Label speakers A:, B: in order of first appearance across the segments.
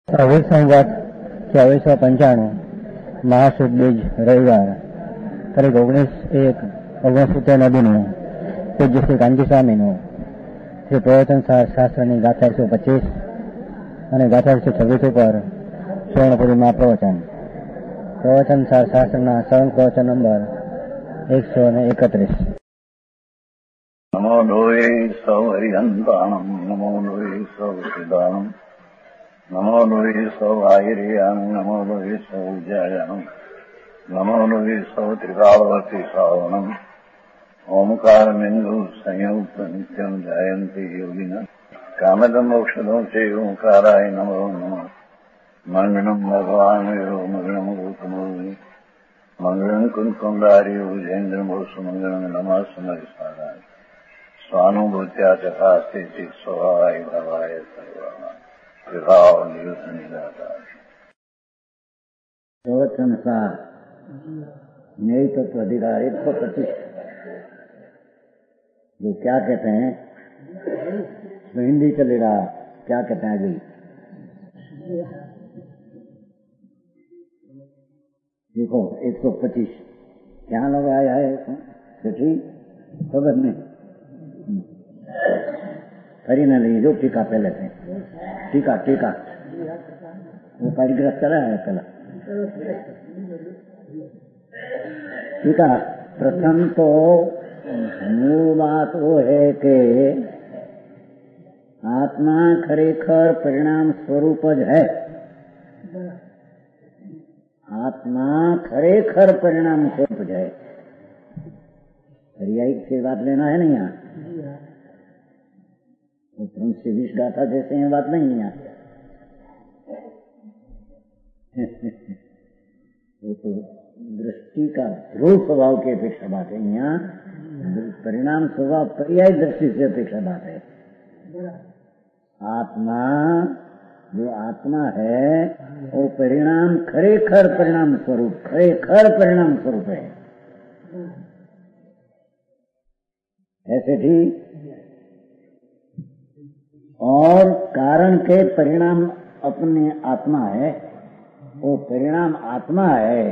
A: સંવત 2495 મહાસુદ બીજ રવિવાર તારીખ 19/1/1970 પૂજ્ય શ્રી કાનજી સ્વામીનું શ્રી પ્રવચન શાસ્ત્રની ગાથા 125 અને ગાથા 126 ઉપર સ્વર્ણપુરીમાં પ્રવચન શાસ્ત્રના સળંગ પ્રવચન નંબર 131.
B: નમો લોહે સૌ હરિહંતાણમ નમો લોહે સૌ સિદ્ધાણમ નમો લોહે સૌ આયર્યામ નમો લોહે સૌ જયામ નમો લોહે સૌ ત્રિકાળવતી શ્રાવણમ ઓમકાર બિંદુ સંયુક્ત નિત્યમ જયંતી યોગિન કામદમ મોક્ષદો છે ઓંકારાય નમો નમઃ મંગળમ ભગવાન યો મંગળમ ગૌતમોનિ મંગળમ કુંકુંડારી ઉજેન્દ્રમોષ મંગળમ નમઃ સમરિસારાય स्वानुभूत्या चकास्ते चित स्वभावाय भवाय सर्वमा विभाव नियुक्त निराकार
A: प्रवचन सार न्याय तत्व अधिकार 125 जो क्या कहते हैं तो हिंदी चलेगा. क्या कहते हैं अभी देखो 125 क्या लोग आया है ठीक खबर नहीं फरीने लिए जो टीका पहले थे टीका वो परिग्रह चला है पहला टीका. प्रथम तो मूल बात वो है कि आत्मा खरेखर परिणाम स्वरूप ज है. आत्मा खरेखर परिणाम स्वरूप ज है. पर्यायिक से बात लेना है नहीं यहाँ. 320 गाथा जैसे हैं बात नहीं है यहाँ. वो तो दृष्टि का ध्रुव स्वभाव की अपेक्षा बात है. यहाँ परिणाम स्वभाव पर्याय दृष्टि से अपेक्षा बात है. आत्मा जो आत्मा है वो परिणाम खरेखर परिणाम स्वरूप है. ऐसे ठीक. और कारण के परिणाम अपने आत्मा है. वो परिणाम आत्मा है.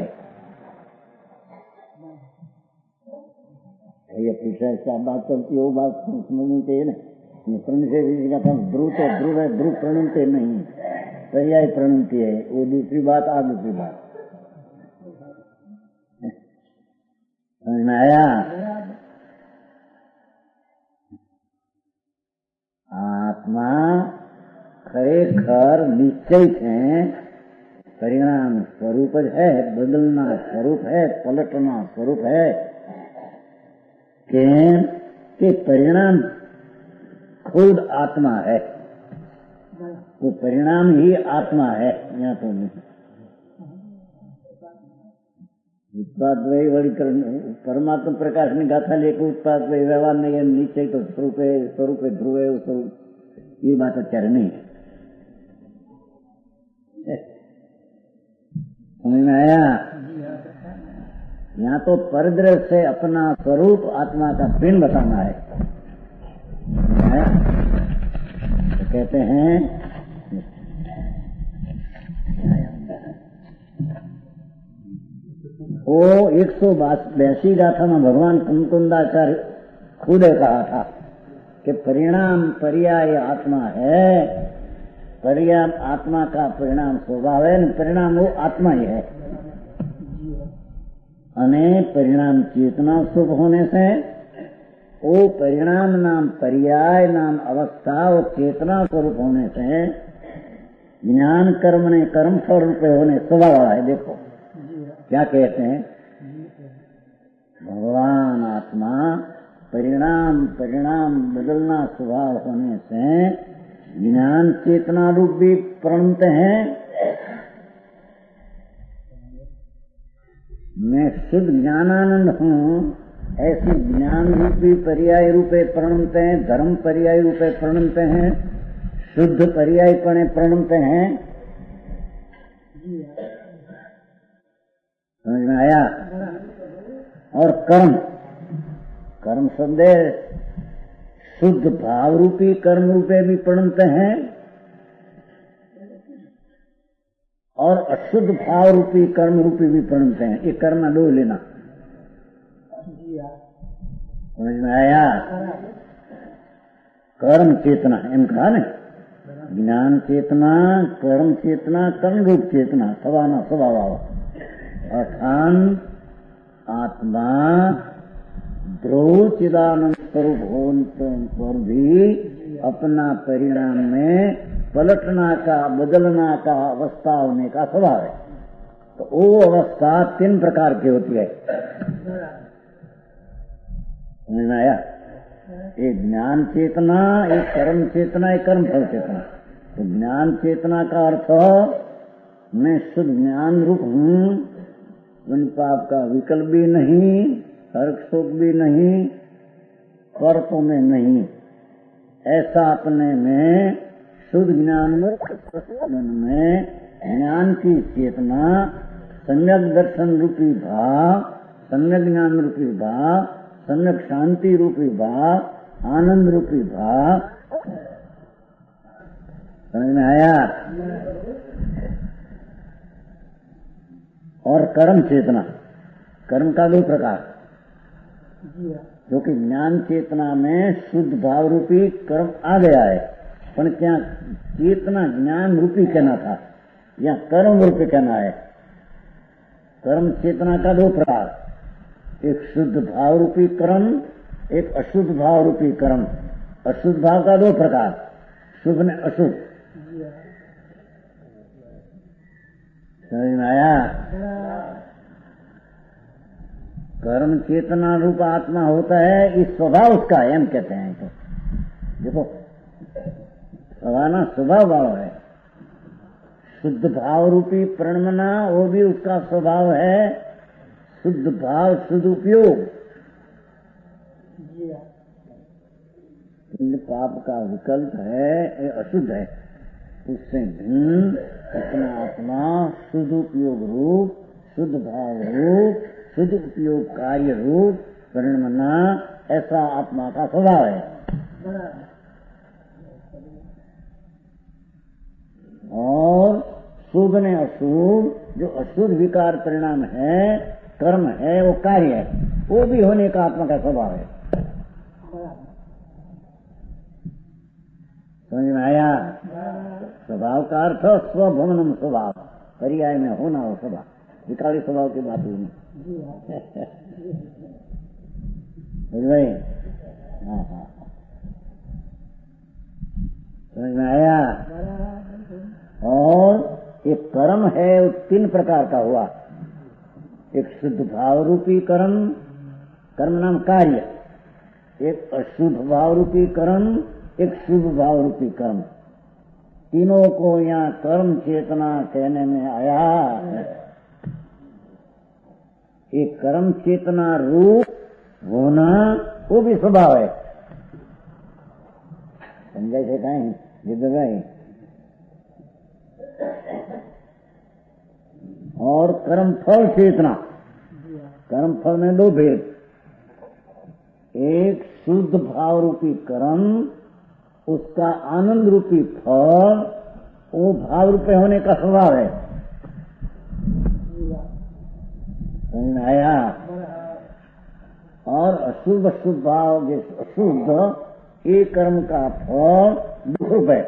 A: ये पीछे क्या बात चलती है वो बात समझनी चाहिए ना. प्रणित का था ध्रुव तो ध्रुव है. ध्रुव प्रणित नहीं पर्याय प्रणित है. वो दूसरी बात आ दूसरी बात समझ में आया. आत्मा खरेखर निश्चित है परिणाम स्वरूप है. बदलना स्वरूप है. पलटना स्वरूप है कि परिणाम खुद आत्मा है. वो परिणाम ही आत्मा है. यहाँ तो उत्पाद वही वर्गीकरण परमात्मा प्रकाश में गाथा लेकर उत्पाद वही व्यवहार नहीं है. नीचे तो स्वरूप है ध्रुव है. ये बात અત્યારે नहीं है. समझ में आया. यहाँ तो परिदृश्य से अपना स्वरूप आत्मा का पिंड बताना है. तो कहते हैं वो 182 गाथा में भगवान कुंकुंदाचार्य खुद कहा था कि परिणाम पर्याय आत्मा है. पर्याय आत्मा का परिणाम स्वभाव है. परिणाम वो आत्मा ही है. अने परिणाम चेतना शुभ होने से वो परिणाम नाम पर्याय नाम अवस्था वो चेतना स्वरूप होने से ज्ञान कर्म ने कर्म स्वरूप होने स्वभाव है. देखो क्या कहते हैं भगवान आत्मा परिणाम बदलना स्वभाव होने से ज्ञान चेतना रूप भी प्रणत है. मैं शुद्ध ज्ञानानंद हूँ ऐसे ज्ञान रूपी पर्याय रूपे प्रणत हैं. धर्म पर्याय रूपे प्रणत हैं. शुद्ध पर्याय पणे प्रणत हैं. समझ में आया. और कर्म शब्द शुद्ध भाव रूपी कर्म रूपे भी प्रणत हैं. और अशुद्ध भाव रूपी कर्म रूपी भी प्रणते हैं। ये कर्म दो लेना, समझ में आया? कर्म चेतना एम कहा न, ज्ञान चेतना, कर्म चेतना, कर्म रूप चेतना, सवाना स्वभाव। अर्थात आत्मा ध्रुव चिदानंद स्वरूप होने पर भी अपना परिणाम में पलटना का, बदलना का अवस्था होने का स्वभाव है। तो वो अवस्था 3 प्रकार की होती है, समझ में आया? एक ज्ञान चेतना, एक कर्म चेतना, एक कर्म फल चेतना। तो ज्ञान चेतना का अर्थ मैं शुद्ध ज्ञान रूप हूँ, पुण्य पाप का विकल्प भी नहीं, हर्ष शोक भी नहीं, कर्तों में नहीं, ऐसा अपने में शुद्ध ज्ञान में ज्ञान की चेतना, सम्यक दर्शन रूपी भाव, सम्यक ज्ञान रूपी भाव, सम्यक शांति रूपी भाव, आनंद रूपी भाव, समझ में आया? और कर्म चेतना, कर्म का 2 प्रकार, क्योंकि ज्ञान चेतना में शुद्ध भाव रूपी कर्म आ गया है, पर क्या चेतना ज्ञान रूपी कहना था या कर्म रूपी कहना है? कर्म चेतना का 2 प्रकार, एक शुद्ध भाव रूपी कर्म, एक अशुद्ध भाव रूपी कर्म। अशुद्ध भाव का 2 प्रकार, शुभ ने अशुभ, समझ में आया? कर्म चेतना रूप आत्मा होता है, इस स्वभाव उसका है, हम कहते हैं। तो देखो सवाना स्वभाव भाव है, शुद्ध भाव रूपी प्रणमना वो भी उसका स्वभाव है, शुद्ध भाव शुद्ध उपयोग। पाप का विकल्प है, ये अशुद्ध है, उससे भिन्न अपना आत्मा शुद्ध उपयोग रूप, शुद्ध भाव रूप, शुद्ध उपयोग कार्य रूप परिणमना, ऐसा आत्मा का स्वभाव है। और शुभ ने अशुभ, जो अशुद्ध विकार परिणाम है, कर्म है, वो कार्य है, वो भी होने का आत्मा का स्वभाव है। समझ में आया? स्वभाव का अर्थ स्वभवनम स्वभाव, पर्याय में होना हो स्वभाव, विकारी स्वभाव की बात हुई नहीं। समझ गए? हाँ हाँ, समझ में आया? और एक कर्म है, वो 3 प्रकार का हुआ, एक शुद्ध भाव रूपी कर्म, कर्म नाम कार्य, एक अशुद्ध भाव रूपी कर्म, एक शुभ भाव रूपी कर्म। तीनों को यहाँ कर्म चेतना कहने में आया है। एक कर्म चेतना रूप होना वो भी स्वभाव है, समझे से कहें जिद भाई। और कर्म फल चेतना, कर्म फल में 2 भेद, एक शुद्ध भाव रूपी कर्म, उसका आनंद रूपी फल, वो भाव रूपे होने का स्वभाव है, समझ आया? और अशुभ अशुभ भाव, अशुद्ध एक कर्म का फल दुख रूप है,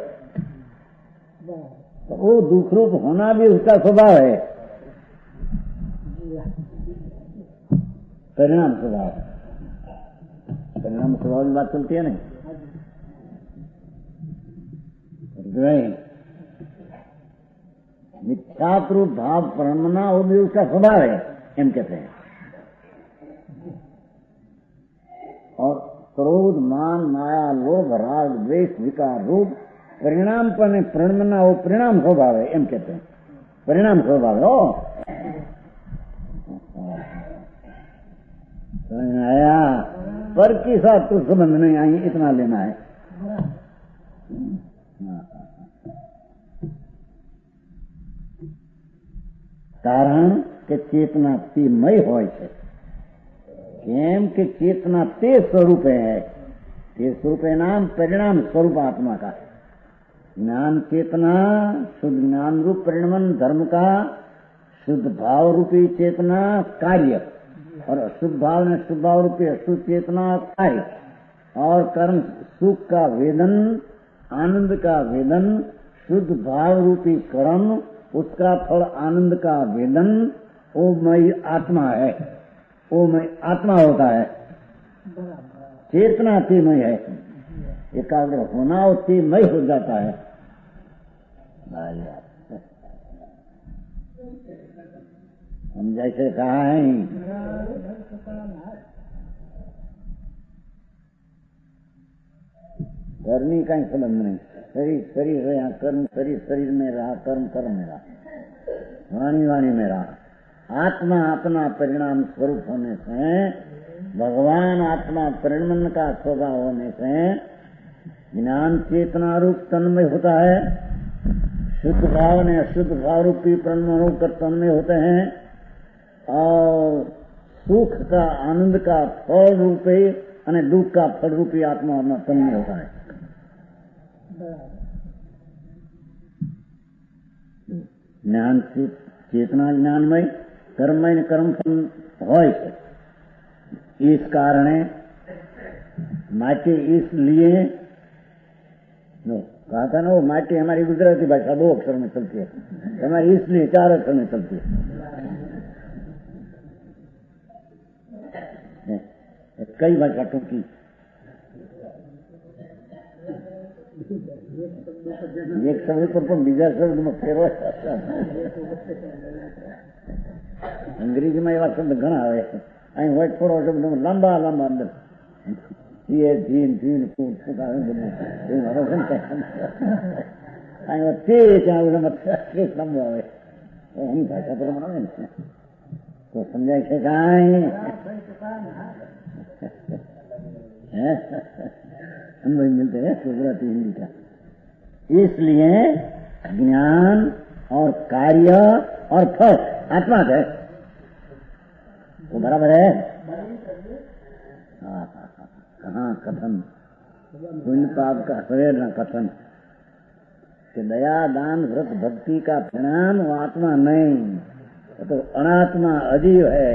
A: तो वो दुख रूप होना भी उसका स्वभाव है, परिणाम स्वभाव। परिणाम स्वभाव की बात चलती है नहीं? मिथ्यात्व भाव प्रणमना वो भी उसका स्वभाव है, एम कहते हैं। और क्रोध मान माया लोभ राग द्वेष विकार रूप परिणाम पर प्रणमना वो परिणाम स्वभाव है, एम कहते हैं। परिणाम स्वभाव है। समझ में आया? पर के साथ तो संबंध नहीं आई, इतना लेना है। કારણ કે ચેતના તે મય હોય છે, કેમ કે चेतना ते स्वरूप है, ते स्वरूप है नाम परिणाम स्वरूप आत्मा का। ज्ञान चेतना शुद्ध ज्ञान रूप परिणमन धर्म का, शुद्ध भाव रूपी चेतना कार्य, और अशुद्ध भाव में शुद्ध भाव रूपी अशुद्ध चेतना कार्य, और कर्म सुख का वेदन, आनंद का वेदन, शुद्ध भाव रूपी कर्म, उसका फल आनंद का वेदन, वो मई आत्मा है, वो मई आत्मा होता है। चेतना तेमय है, एकाग्र होना वो तेमय हो जाता है। हम जैसे कहा है करनी का ही संबंध नहीं, शरीर शरीर है, यहाँ कर्म शरीर शरीर में रहा, कर्म कर्म में रहा, वाणी वाणी में रहा। आत्मा अपना परिणाम स्वरूप होने से, भगवान आत्मा परिणमन का स्वभाव होने से ज्ञान चेतना रूप तन्मय होता है, शुद्ध भाव ने अशुद्ध भाव रूपी परिणमन रूप तन्मय होते हैं, और सुख का आनंद का फल रूपे और दुख का फल रूपी आत्मा अपना तन्मय होता है। ज्ञान चेतना ज्ञानमय, कर्ममय कर्म फल હોય છે। इस कारण माटी इसलिए कहा था ना, वो माटी हमारी गुजराती भाषा 2 अक्षर में चलती है, हमारी इसलिए 4 अक्षर में चलती है। कई भाषा टूकी, एक शब्द पर પણ બીજા શબ્દમાં ફેરવાય। અંગ્રેજીમાં એવા શબ્દ ઘણા આવે, અહીં હોય થોડો શબ્દ લાંબા લાંબા અંદર જીન જીન અહીં તે લાંબો આવે, એની ભાષા પ્રમાણે આવે ને તો સમજાય છે કાંઈ अनुभव मिलते हैं गुजराती हिंदी का। इसलिए ज्ञान और कार्य और फल आत्मा है, वो बराबर है। कहाँ कथन पुण्य पाप का सवेर न कथन कि दया दान व्रत भक्ति का परिणाम वो आत्मा नहीं, तो अनात्मा अजीव है।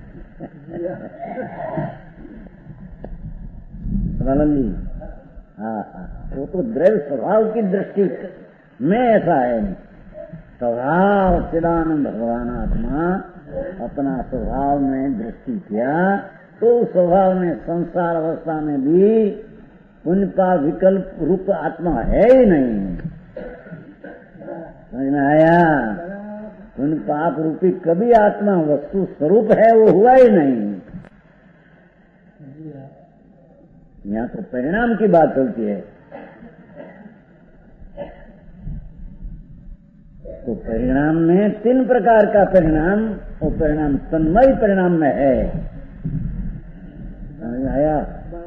A: हाँ, वो तो द्रव्य स्वभाव की दृष्टि में ऐसा है नहीं। स्वभाव चिदानंद भगवान आत्मा अपना स्वभाव में दृष्टि किया तो स्वभाव में संसार अवस्था में भी उनका विकल्प रूप आत्मा है ही नहीं। समझ में आया? उन पाप रूपी कभी आत्मा वस्तु स्वरूप है वो हुआ ही नहीं। यहाँ तो परिणाम की बात चलती है, तो परिणाम में 3 प्रकार का परिणाम, वो परिणाम तन्मय परिणाम में है। समझ में आया?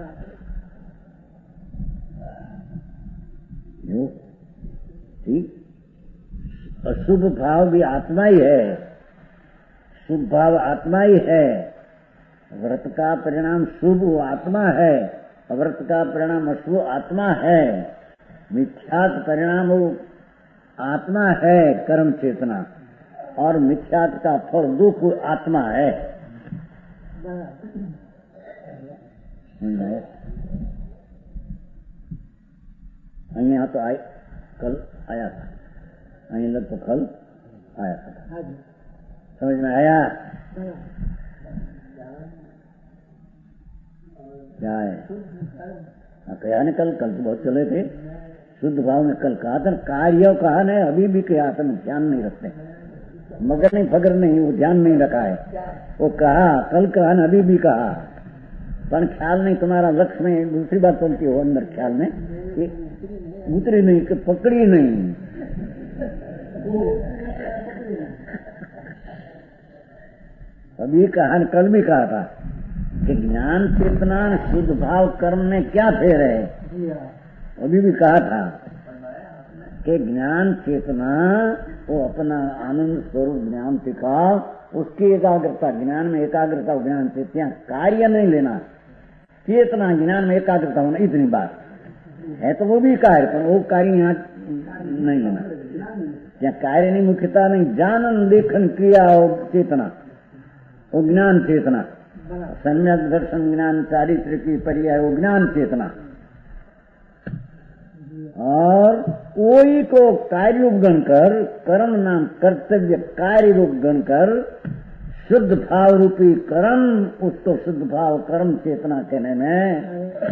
A: ठीक, अशुभ भाव भी आत्मा ही है, शुभ भाव आत्मा ही है। व्रत का परिणाम शुभ आत्मा है, अव्रत का परिणाम अशुभ आत्मा है। मिथ्यात परिणाम वो आत्मा है कर्म चेतना, और मिथ्यात का फल दुख आत्मा है। यहाँ तो कल आया था, અહીં લગ तो कल आया था। समझ में आया? क्या है? कहा ने कल तो बहुत चले थे, शुद्ध भाव में कल कहा था, कार्य कहा ने अभी भी कहा था, ध्यान नहीं रखते, मगर नहीं फगर नहीं, वो ध्यान नहीं रखा है। वो कहा कल कहा ने अभी भी कहा, पर ख्याल नहीं, तुम्हारा लक्ष्य में दूसरी बात चलती हो अंदर ख्याल में कि उतरी नहीं, कि पकड़ी नहीं। अभी कहा, कल भी कहा था कि ज्ञान चेतना शुद्ध भाव कर्म में क्या फेर है। अभी भी कहा था कि ज्ञान चेतना वो अपना आनंद स्वरूप ज्ञान टिका, उसकी एकाग्रता, ज्ञान में एकाग्रता ज्ञान से, ત્યાં कार्य नहीं लेना, चेतना ज्ञान में एकाग्रता होना, इतनी बात है। तो वो भी कार्य, पर वो कार्य यहाँ नहीं बना। क्या कार्य नहीं मुख्यता नहीं, जानन देखन क्रिया और चेतना, वो ज्ञान चेतना। सम्यक दर्शन ज्ञान चारित्र की पर्याय वो ज्ञान चेतना। और कोई को कार्य रूप गणकर, कर्म नाम कर्तव्य कार्य रूप गणकर शुद्ध भाव रूपी कर्म, उसको शुद्ध भाव कर्म चेतना कहने में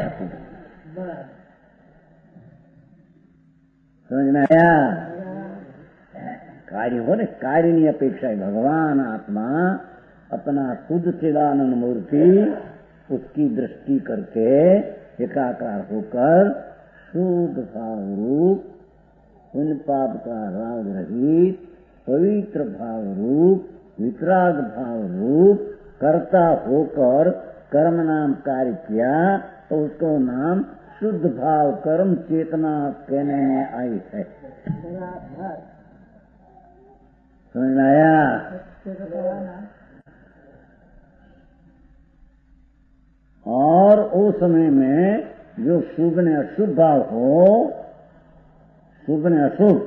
A: समझ में आया। कार्य हो न, कार्य नहीं अपेक्षा, भगवान आत्मा अपना शुद्ध चिदानंद मूर्ति उसकी दृष्टि करके एकाकार होकर शुद्ध भाव रूप, पुण्य पाप का राग रहित पवित्र भाव रूप, वितराग भाव रूप कर्ता होकर कर्म नाम कार्य किया तो उसको नाम शुद्ध भाव कर्म चेतना कहने में आई है। समझ में आया। और उस समय में जो शुभ ने अशुभ भाव हो, शुभ ने अशुभ,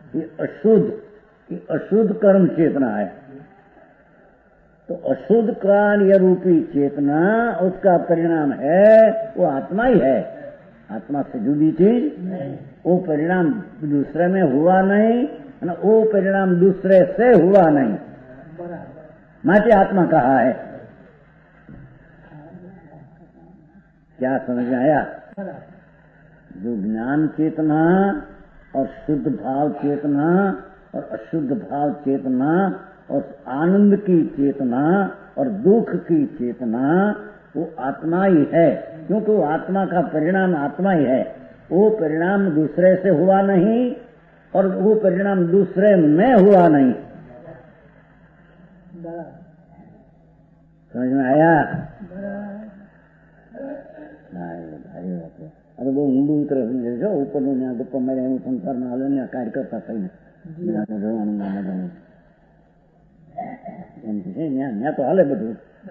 A: ये अशुद्ध कर्म चेतना है। तो अशुद्ध कार्य रूपी चेतना उसका परिणाम है, वो आत्मा ही है। आत्मा से जुड़ी चीज, वो परिणाम दूसरे में हुआ नहीं, वो परिणाम दूसरे से हुआ नहीं, माटे आत्मा कहा है। क्या समझ में आया। जो ज्ञान चेतना और शुद्ध भाव चेतना और अशुद्ध भाव चेतना और आनंद की चेतना और दुख की चेतना वो आत्मा ही है, क्योंकि वो आत्मा का परिणाम आत्मा ही है। वो परिणाम दूसरे से हुआ नहीं और वो परिणाम दूसरे में हुआ नहीं। समझ में आया। अरे वो ઊંડું ઉતરે છો ઉપરનું ત્યાં ગપ્પા મારે હું સંસારમાં હાલે ને કાર્ય કરતા થઈને એમ છે ત્યાં તો હાલે બધું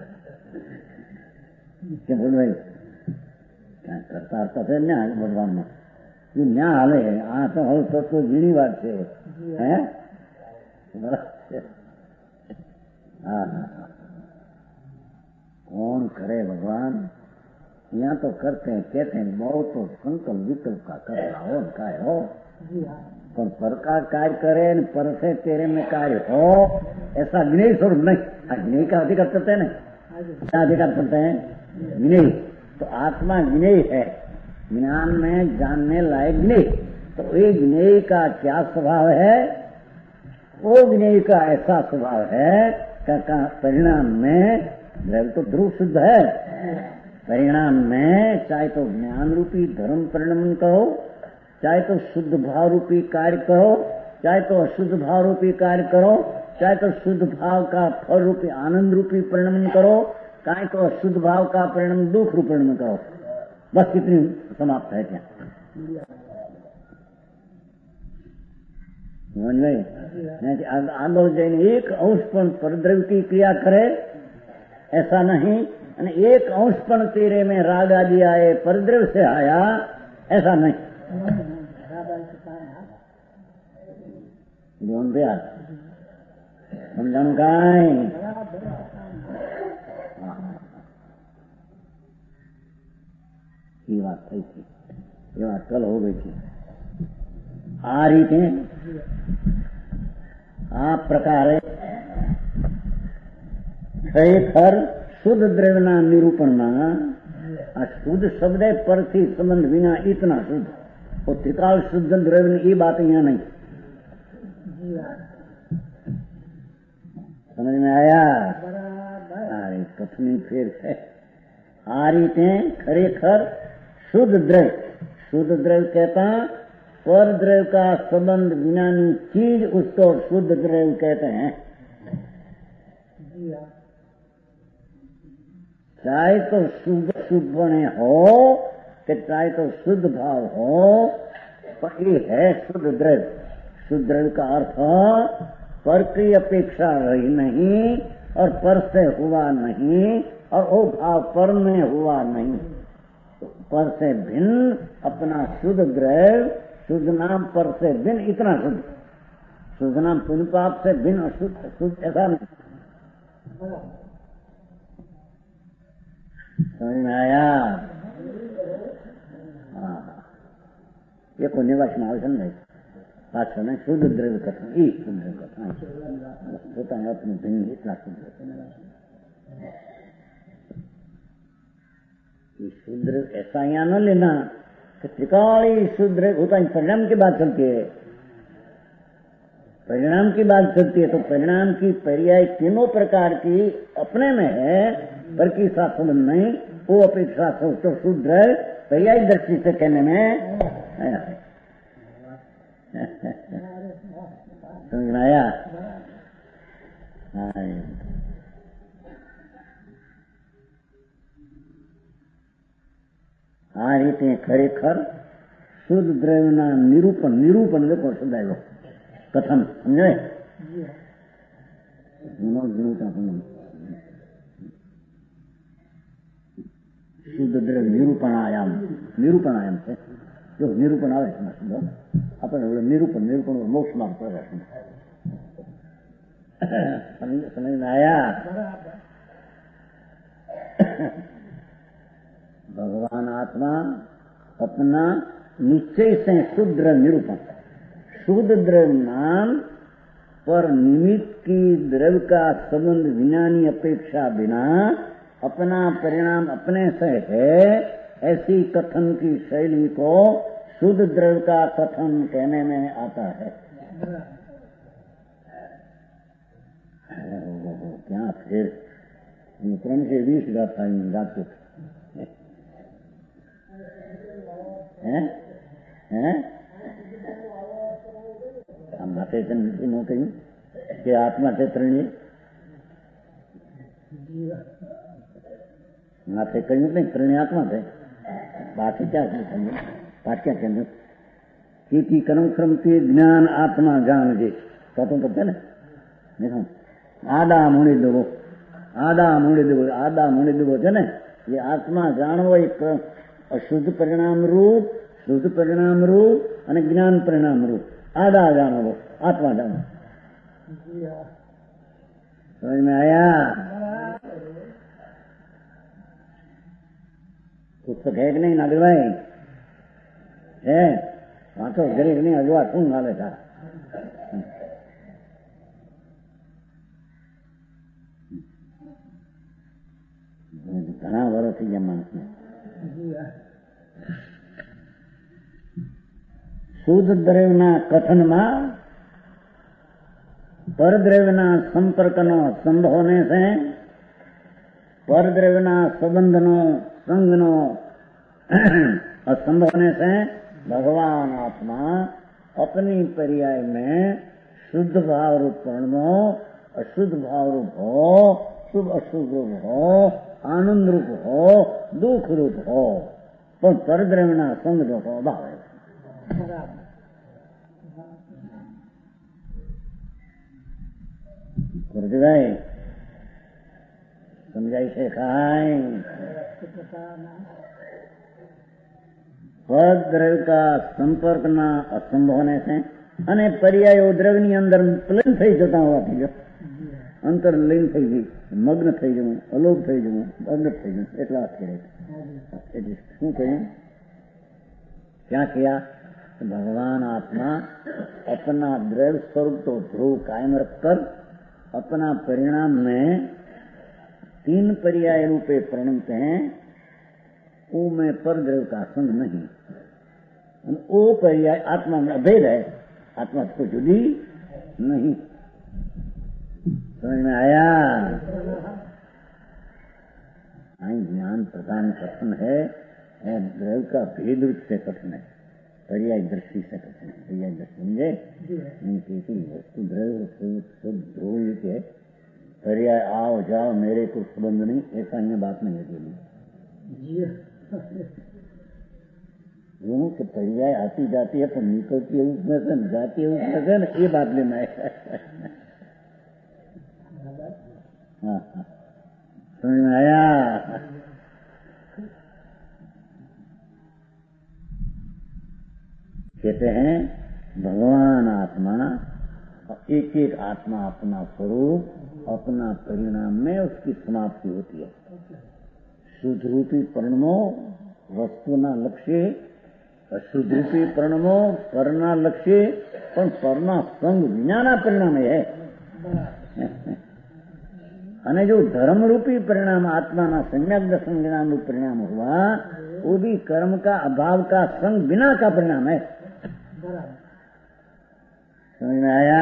A: કેમ બોલવાય કરતા હરતા છે ને ભગવાનમાં ત્યાં હાલે। આ તો હવે તો ઝીણી વાત છે હે। હા कौन करे भगवान, यहाँ तो करते हैं कहते हैं बहुत तो संकल्प विकल्प का कर रहा हो का हो, पर पर का कार्य करे पर से तेरे में कार्य हो ऐसा ज्ञेय स्वरूप नहीं। ज्ञेय का अधिकार करते हैं ना, क्या अधिकार करते हैं ज्ञेय। तो आत्मा ज्ञेय है, ज्ञान में जानने लायक ज्ञेय। तो ये ज्ञेय का क्या स्वभाव है, वो ज्ञेय का ऐसा स्वभाव है का परिणाम में द्रव्य तो ध्रुव शुद्ध है। परिणाम में चाहे तो ज्ञान रूपी धर्म परिणमन कहो, चाहे तो शुद्ध भाव रूपी कार्य कहो, चाहे तो अशुद्ध भाव रूपी कार्य करो, चाहे तो शुद्ध भाव का फल रूपी आनंद रूपी परिणमन करो, चाहे तो अशुद्ध भाव का परिणाम दुख रूप परिणमन करो। बस कितनी समाप्त है क्या समझ गए। आगे जाइए एक अंश पण परद्रव्य की क्रिया करे ऐसा नहीं, एक अंश पण तेरे में राग आदि आए परद्रव्य से आया ऐसा नहीं। जोन पे समझान का ये बात सही थी, ये बात कल हो गई थी। आ रही थी आ प्रकार ખરેખર શુદ્ધ દ્રવ્યના નિરૂપણમાં આ શુદ્ધ શબ્દ પરથી સંબંધ વિના ઇતના શુદ્ધ और त्रिकाल शुद्ध द्रव्य ये बात यहाँ नहीं। समझ में आया। अरे कथनी फिर है आ रीते खरेखर शुद्ध द्रव्य, शुद्ध द्रव्य कहता पर द्रव्य का संबंध बिना चीज उसको शुद्ध द्रव्य कहते हैं। चाहे तो शुभ शुभ बने हो कि चाहे तो शुद्ध भाव हो, पर ये है शुद्ध द्रव्य। शुद्ध द्रव्य का अर्थ पर की अपेक्षा रही नहीं और पर से हुआ नहीं और वो भाव पर में हुआ नहीं। तो पर से भिन्न अपना शुद्ध द्रव्य शुद्ध नाम पर से भिन्न इतना शुद्ध, शुद्ध नाम पुण्य पाप से भिन्न अशुद्ध शुद्ध ऐसा नहीं। समझ में आया? हाँ, ये को निवास में आवश्यक नहीं। पाछा नहीं शुद्ध द्रव्य कथन ही शुद्ध कथन होता है अपनी भिन्न इतना शुद्ध शुद्ध ऐसा यहाँ न लेना कि त्रिकाली शुद्ध होता है। परिणाम की बात चलती है, परिणाम की बात चलती है तो परिणाम की पर्याय तीनों प्रकार की अपने में है, पर की साथ संबंध नहीं। वो अपेक्षा तो शुद्ध पर्याय दृष्टि से कहने में समझ में आया? આ રીતે ખરેખર શુદ્ધ દ્રવ્યના નિરૂપણ લોકો શબ્દાયો કથન સમજાય શુદ્ધ દ્રવ્ય નિરૂપણાયામ છે। જો નિરૂપણ આવે આપણે નિરૂપણ મોક્ષ માર્ગ પ્રવેશ સમજ में आया? भगवान आत्मा अपना निश्चय से शुद्ध निरूपण, शुद्ध द्रव्य नाम पर निमित्त की द्रव्य का संबंध विज्ञानी अपेक्षा बिना अपना परिणाम अपने से है, ऐसी कथन की शैली को शुद्ध द्रव्य का कथन कहने में आता है। क्या फिर 320 गाथा गाते माथे नो कहूँ कि आत्मा से तृणीय माथे कहूँ नहीं तृणीय आत्मा थे। बाकी क्या पाठ क्या कहते की कर्म क्रम के ज्ञान आत्मा जान जे तो पता ना देखो आदा मुड़ी देवो है ना। ये आत्मा जानवो एक अशुद्ध परिणाम रूप, शुद्ध परिणाम रूप और ज्ञान परिणाम रूप आधा जानो आत्मा जानो। समझ में आया? पुस्तक है कि नहीं नागरभाई? है वहां तो गरीब नहीं अजवा तू ना लेता। घना वर्ष थी गया मानस में। શુદ્ધ દ્રવ્યના કથનમાં પરદ્રવ્યના સંપર્કનો સંભવ હોने से परद्रव्यना संबंधनो संगनो असंभव होने से भगवान आत्मा अपनी पर्याय में शुद्ध भाव रूप प्रणमो अशुद्ध भाव रूप हो, शुभ अशुभ रूप हो, आनंद रूप हो, दुख रूप हो, पर परद्रव्यना संग जो हो भाव है। गुरुदेव समझाई से खाए पद द्रव्य का संपर्क ना असंभव होने से અને પર્યાયો દ્રવ્યની અંદર પ્લેન થઈ જતા હોવાથી જો અંતર લીન થઈ ગઈ, મગ્ન થઈ જવું, અલોપ થઈ જવું, અગ્ન થઈ જવું એટલા અખેરે એટલે શું કહ્યું? क्या किया? भगवान आत्मा अपना द्रव्य स्वरूप तो ध्रुव कायम रखकर अपना परिणाम में 3 पर्याय रूपे प्रणत हैं। वो में पर द्रव्य का संग नहीं, वो पर्याय आत्मा में अभेद है, आत्मा को जुदी नहीं। समझ में आया? ज्ञान प्रधान कथन है, द्रव्य का भेद रूप से कथन है, पर्याय दृष्टि से कथन है। पर्याय दृष्टि समझे? वस्तु द्रव्य ध्रुव के पर्याय आओ जाओ मेरे को संबंध नहीं, ऐसा अन्य बात नहीं है। दोनों के पर्याय आती जाती है पर निकलती है उसमें से, जाती है उसमें से न, ये बात लेना है। हाँ समझ में आया? कहते हैं भगवान आत्मा, एक एक आत्मा अपना स्वरूप, अपना परिणाम में उसकी समाप्ति होती है। शुद्ध रूपी परिणमो वस्तुना लक्ष्य, अशुद्ध रूपी परिणमो पરના લક્ષ્ય, પણ પરના સંગ વિનાના પરિણામે है। અને जो धर्म रूपी परिणाम आत्मा ना सम्यक दर्शन ज्ञान रूप परिणाम हुआ, वो भी कर्म का अभाव का संग बिना का परिणाम है। समझ में आया?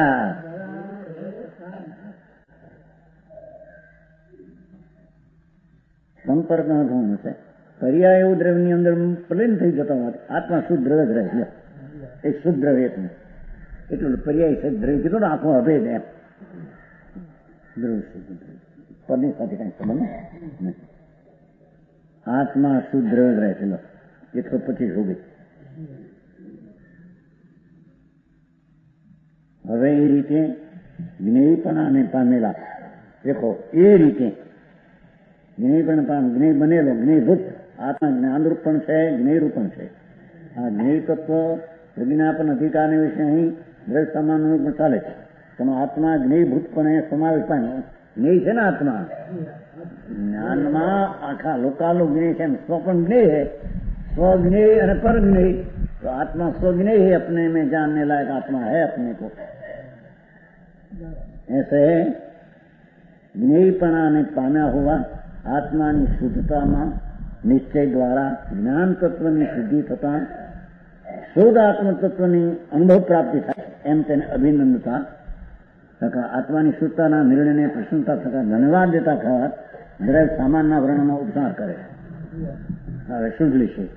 A: संपर्क न होने से पर्याय द्रव्य अंदर प्रलीन थी जता आत्मा शुद्ध द्रव्य रहे, एक शुद्ध द्रव्य એટલે પર્યાય છે દ્રવ્ય કીધું ને આખો અભેદ એમ દ્રવ્ય શુદ્ધ પરની સાથે કઈ સંબંધ નહીં। આત્મા શુદ્ધ દ્રવ્ય રહેલો 125 हो गई। હવે એ રીતે જ્ઞેયપણાને પામેલા દેખો એ રીતે જ્ઞેયપણ જ્ઞેય બનેલો જ્ઞેયભૂત આત્મા જ્ઞાનરૂપ પણ છે, જ્ઞેયરૂપ પણ છે। આ જ્ઞેય તત્વ પ્રજ્ઞાપન અધિકારને વિશે અહીં દ્રવ્ય સમાન પણ ચાલે છે, પણ આત્મા જ્ઞેયભૂતપણે સમાવેશ પામે। જ્ઞેય છે ને આત્મા જ્ઞાનમાં આખા લોકાલો જ્ઞેય છે, સ્વ પણ જ્ઞેય है, स्वज्ञेय और पर ज्ञेय। तो आत्मा स्वज्ञेय है, अपने में जानने लायक आत्मा है अपने को। ऐसे ज्ञेयपणा ने पाना हुआ आत्मा की शुद्धता में निश्चय द्वारा ज्ञान तत्व की शुद्धि थता शुद्ध आत्म तत्व की अनुभव प्राप्ति था। एम तेने अभिनंदता तथा आत्मा की शुद्धता निर्णय ने प्रसन्नता तथा धन्यवाद देता खबर द्रव्य सामान्य वर्ण में उपचार करे। હવે શું લઈશું?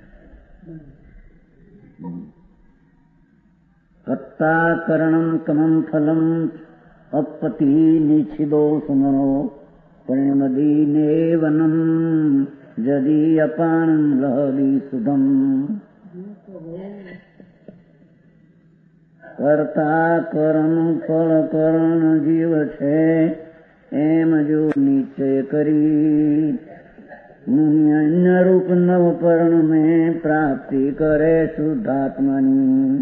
A: કર્તાકરણમ કમમ ફલમ અપતિ નિછિદો સુમનો પરિણમદીને વનમ જદી અપાણમ લહદી સુધમ। કર્તાકરણ ફળકરણ જીવ છે એમ જો નિશ્ચય કરી अन्य रूप नवपर्ण में प्राप्ति करे शुद्धात्मनि।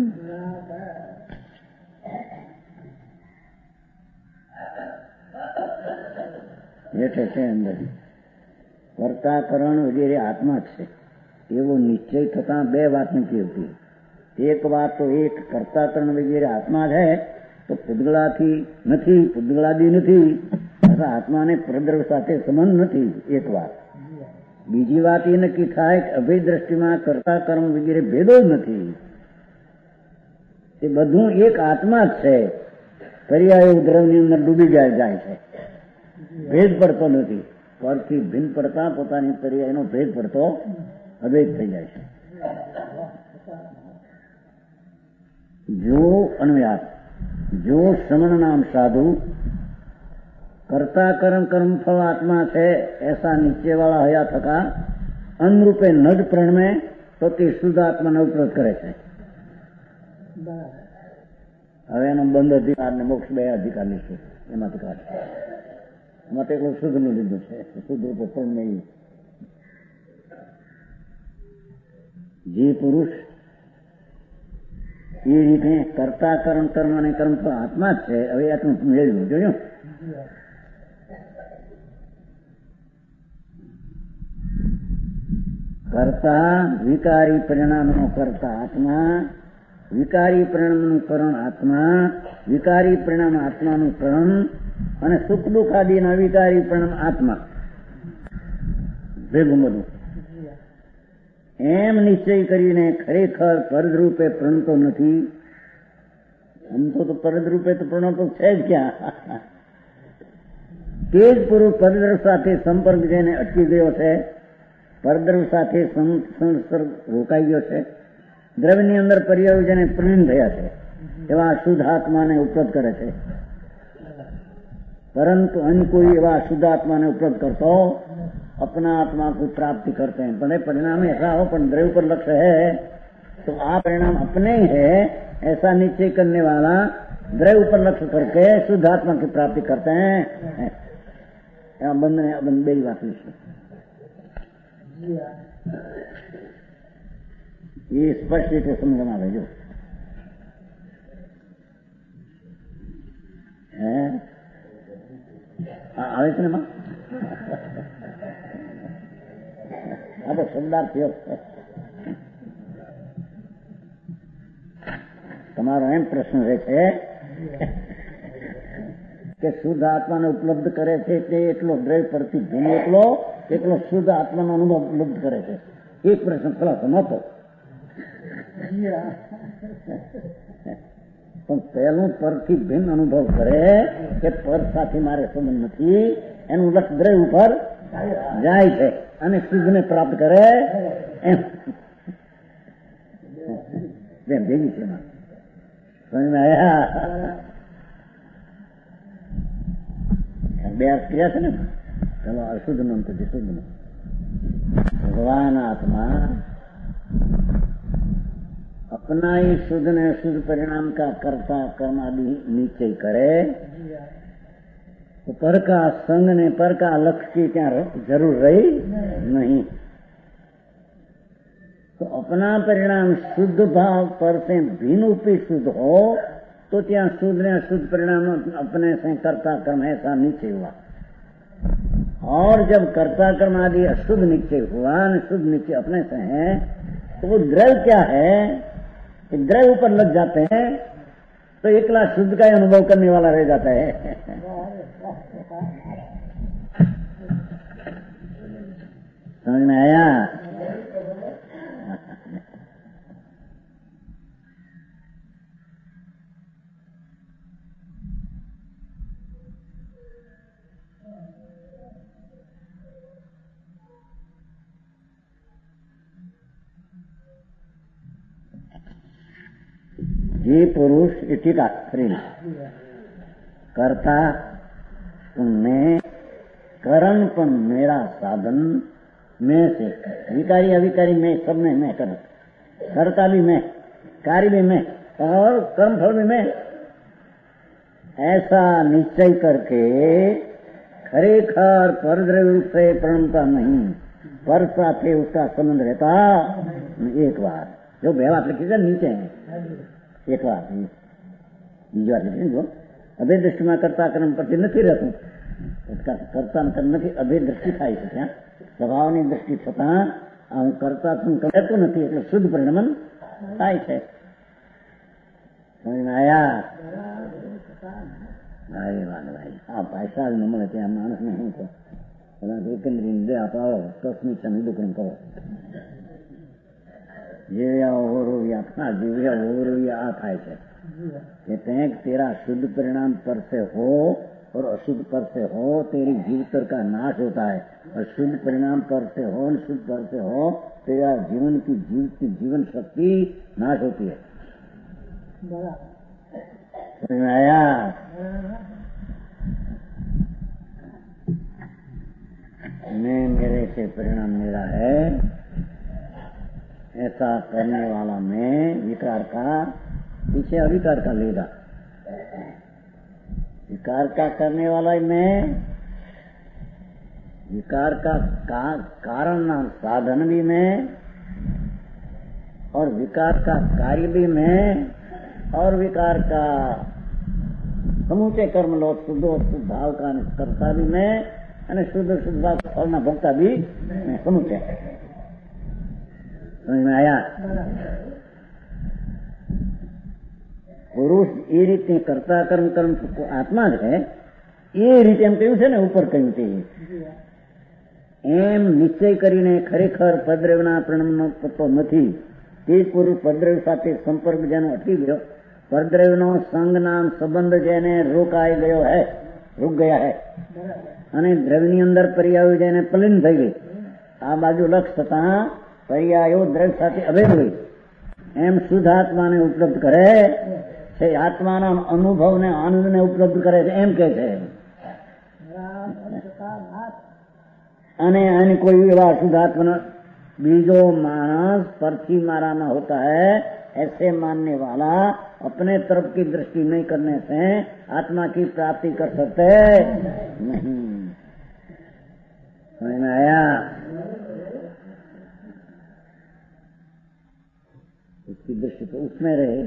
A: अंदर कर्ताकरण वगैरह आत्मा है एवं निश्चय थता बे बात नहीं होती। एक बात तो एक कर्ताकरण वगैरह आत्मा है तो पुद्गला थी नहीं, पुद्गलादी नहीं, आत्मा ने परद्रव्य साथे संबंध नहीं। एक बात बीजी बात ये नक्की थाय कि अभय दृष्टि में कर्ता कर्म वगैरह भेदो ज नहीं, बधु एक आत्मा ज छे। पर्याय द्रव्य अंदर डूबी जाए छे, भेद पड़तो नहीं, परथी भिन्न पड़ता पोतानी पर्याय नो भेद पड़तो अभेद थई जाय छे। जो अन्वयास जो श्रमण नाम साधु कर्ता कर्म कर्म फल आत्मा है ऐसा नीचे वाला हया थका अनुरूपे नज प्रण में तो ते शुद्ध आत्मा ने उपलब्ध करे छे। હવે એનો બંધ અધિકાર ને મોક્ષ બે અધિકાર લીધું એમાં અધિકાર એમાં તો એકલું શુદ્ધ નું લીધું છે, શુદ્ધ રૂપે પણ નહીં। જે પુરુષ એ રીતે કર્તા કર્મ કર્મ અને કર્મ ફળ આત્મા જ છે। હવે આટલું મેળવ્યું જોયું। कर्ता विकारी परिणाम नो कर्ता आत्मा, विकारी परिणाम नु करण आत्मा, विकारी परिणाम आत्मा नु करण અને સુખ દુઃખ આદિ ના વિકારી પરિણામ આત્મા ભેગું બધું એમ નિશ્ચય કરીને ખરેખર પરદ્રૂપે પ્રણતો નથી। આમ તો પરદ્રૂપે તો પ્રણતો છે જ ક્યાં? તે જ પુરુષ પરદ્રવ સાથે સંપર્ક જેને અટકી ગયો છે, પરદ્રવ સાથે સંસર્ગ રોકાઈ ગયો છે, દ્રવ્યની અંદર પર્યાયો જેને પ્રલીન થયા છે એવા શુદ્ધ આત્માને ઉપલબ્ધ કરે છે। परंतु अन्य कोई एवं शुद्ध आत्मा ने उपलब्ध करता हो अपना आत्मा को प्राप्ति करते हैं। बड़े परिणाम ऐसा हो पर द्रव्य पर लक्ष्य है तो आप परिणाम अपने ही है ऐसा निश्चय करने वाला द्रव्य पर लक्ष्य करके शुद्ध आत्मा की प्राप्ति करते हैं। बंधन है बंद बेई बात ये स्पष्ट रीते समझना है जो આવે છે ને માં આ તો શબ્દાર્થ થયો. તમારો એમ પ્રશ્ન રહે છે કે શુદ્ધ આત્માને ઉપલબ્ધ કરે છે તે એટલો દ્રવ્ય પરથી ભિન્ન એટલો શુદ્ધ આત્માનો અનુભવ ઉપલબ્ધ કરે છે. એક પ્રશ્ન ખલાસો નહોતો, પણ પહેલું પરથી ભિન્ન અનુભવ કરે કે પર સાથે મારે સંબંધ નથી, એનું લક્ષ દ્રવ્ય ઉપર જાય છે અને શુદ્ધને પ્રાપ્ત કરે એમ ભેગી છે. સમજમાં આવ્યા? બે અર્થ કર્યા છે ને. ચલો અશુદ્ધ નો અંત શુદ્ધ નો. ભગવાન આત્मा अपना ही शुद्ध ने शुद्ध परिणाम का कर्ता कर्म आदि निश्चय करे तो पर का संग ने पर का लक्ष्य की क्या जरूर रही नहीं. तो अपना परिणाम शुद्ध भाव पर से भिन्न उपी शुद्ध हो तो क्या शुद्ध ने शुद्ध परिणाम अपने से कर्ता कर्म ऐसा निश्चय हुआ. और जब कर्ता कर्म आदि अशुद्ध निश्चय हुआ, शुद्ध निश्चय अपने से है, तो वो द्रव्य क्या है, द्रव्य ऊपर लग जाते हैं तो एकला शुद्ध का ही अनुभव करने वाला रह जाता है. समझ में आया? ये पुरुष टीका करता मैं, करण पण मेरा साधन, मैं से विकारी अविकारी मैं, सब में मैं कर, करता भी मैं, कार्य भी मैं और कर्म फल भी मैं. ऐसा निश्चय करके खरेखर परद्रव्य रूप से प्रणमता नहीं, पर साथे उसका संबंध रहता. एक बार जो व्यवहार लिखी नीचे है एक વાર બીજી વાર લીધી જો અભેદ દૃષ્ટિમાં કરતા કર્મ પરથી નથી રહેતું, કરતા કર્મ નથી, અભેદ દ્રષ્ટિ થાય છે. ત્યાં સ્વભાવની દ્રષ્ટિ છતાં હું કરતા રહેતું નથી એટલે શુદ્ધ પરિણમન થાય છે. સમજમાં આવ્યા? ભાઈ વાત ભાઈ આ પૈસા જ ન મળે ત્યાં માણસને શું છે એકંદરી આપાડો કસની છે નિરૂપણ કરો. जीव्या ओवरूया आ थाय छे कहते हैं तेरा शुद्ध परिणाम पर से हो और अशुद्ध पर से हो, तेरी जीवतर का नाश होता है. और शुद्ध परिणाम पर से हो और शुद्ध पर से हो, तेरा जीवन की जीवन शक्ति नाश होती है. समझ में आया? मैं मेरे से परिणाम मेरा है ऐसा करने वाला मैं विकार का पीछे अविकार का लेगा. विकार का करने वाला मैं, विकार का कारण साधन भी मैं, और विकार का कार्य भी मैं, और विकार का समूचे कर्म लो शुद्ध और शुद्ध भाव का कर्ता भी मैं, और शुद्ध शुद्ध भाव फल भोगता भी मैं समूचे. समझ में आया? પુરુષ એ રીતે કરતા કર્મ કર્મ આત્મા જ છે એ રીતે એમ કહ્યું છે ને ઉપર કહ્યું તે એમ નિશ્ચય કરીને ખરેખર પદ્રવ્યના પ્રણમનો પત્તો નથી. તે પુરુષ પદ્રવ્ય સાથે સંપર્ક જેનો અટકી ગયો, પદ્રવ્યનો સંગ નામ સંબંધ જેને રોકાઈ ગયો હે, રૂક ગયા હે, અને દ્રવ્યની અંદર પર્યાયો જેને પલીન થઈ ગઈ, આ બાજુ લક્ષ થતા પર્યાયો દ્રવ્ય સાથે અભેદ હોય એમ શુદ્ધ આત્માને ઉપલબ્ધ કરે છે. આત્માના અનુભવને આનંદને ઉપલબ્ધ કરે છે એમ કે છે. અને આની કોઈ એવા શુદ્ધ आत्मा बीजो मानस परथी मारा न होता है ऐसे मानने वाला अपने तरफ की दृष्टि नहीं करने से आत्मा की प्राप्ति कर सकते नहीं. समझ में आया? उसकी दृष्टि तो उसमें रहे,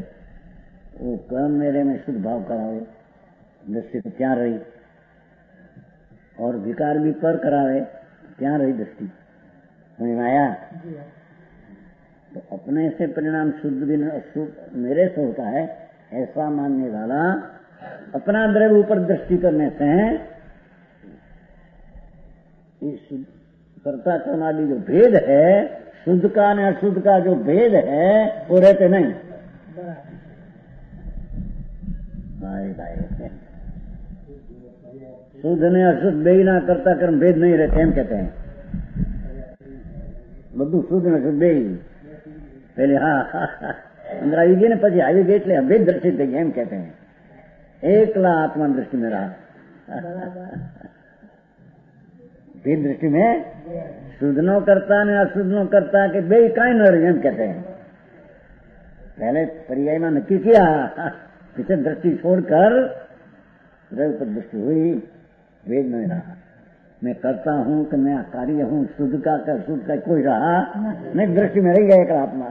A: वो कर्म मेरे में शुद्ध भाव करावे, दृष्टि तो क्या रही. और विकार भी पर करावे, क्या रही दृष्टि? समझ में आया? तो अपने से परिणाम शुद्ध भी अशुद्ध मेरे से होता है ऐसा मानने वाला अपना द्रव्य ऊपर दृष्टि करने से कर्ता कर्मादि जो भेद है, शुद्ध का और अशुद्ध का जो भेद है वो रहते नहीं। शुद्ध ने अशुद्ध बेना कर्ता कर्म भेद नहीं रहते, हम कहते हैं બધું શુદ્ધ ને શુદ્ધ બે पहले हाँ अंदर आई गई ने પછી આવી ગઈ એટલે અભેદ દર્શિત થઈ ગયા, એમ કહેते हैं। एकला आत्मा दृष्टि में रहा, भेद दृष्टि में शुद्ध नो करता ने अशुद्ध नो करता के बे काई न रहे, एम कहते हैं। पहले पर्याय में नक्की किया, पीछे दृष्टि छोड़कर द्रव्य पर दृष्टि हुई, भेद नहीं रहा। मैं करता हूँ कि मैं कार्य हूँ, शुद्ध का शुद्ध का कोई रहा नहीं, दृष्टि में रह गया एक आत्मा।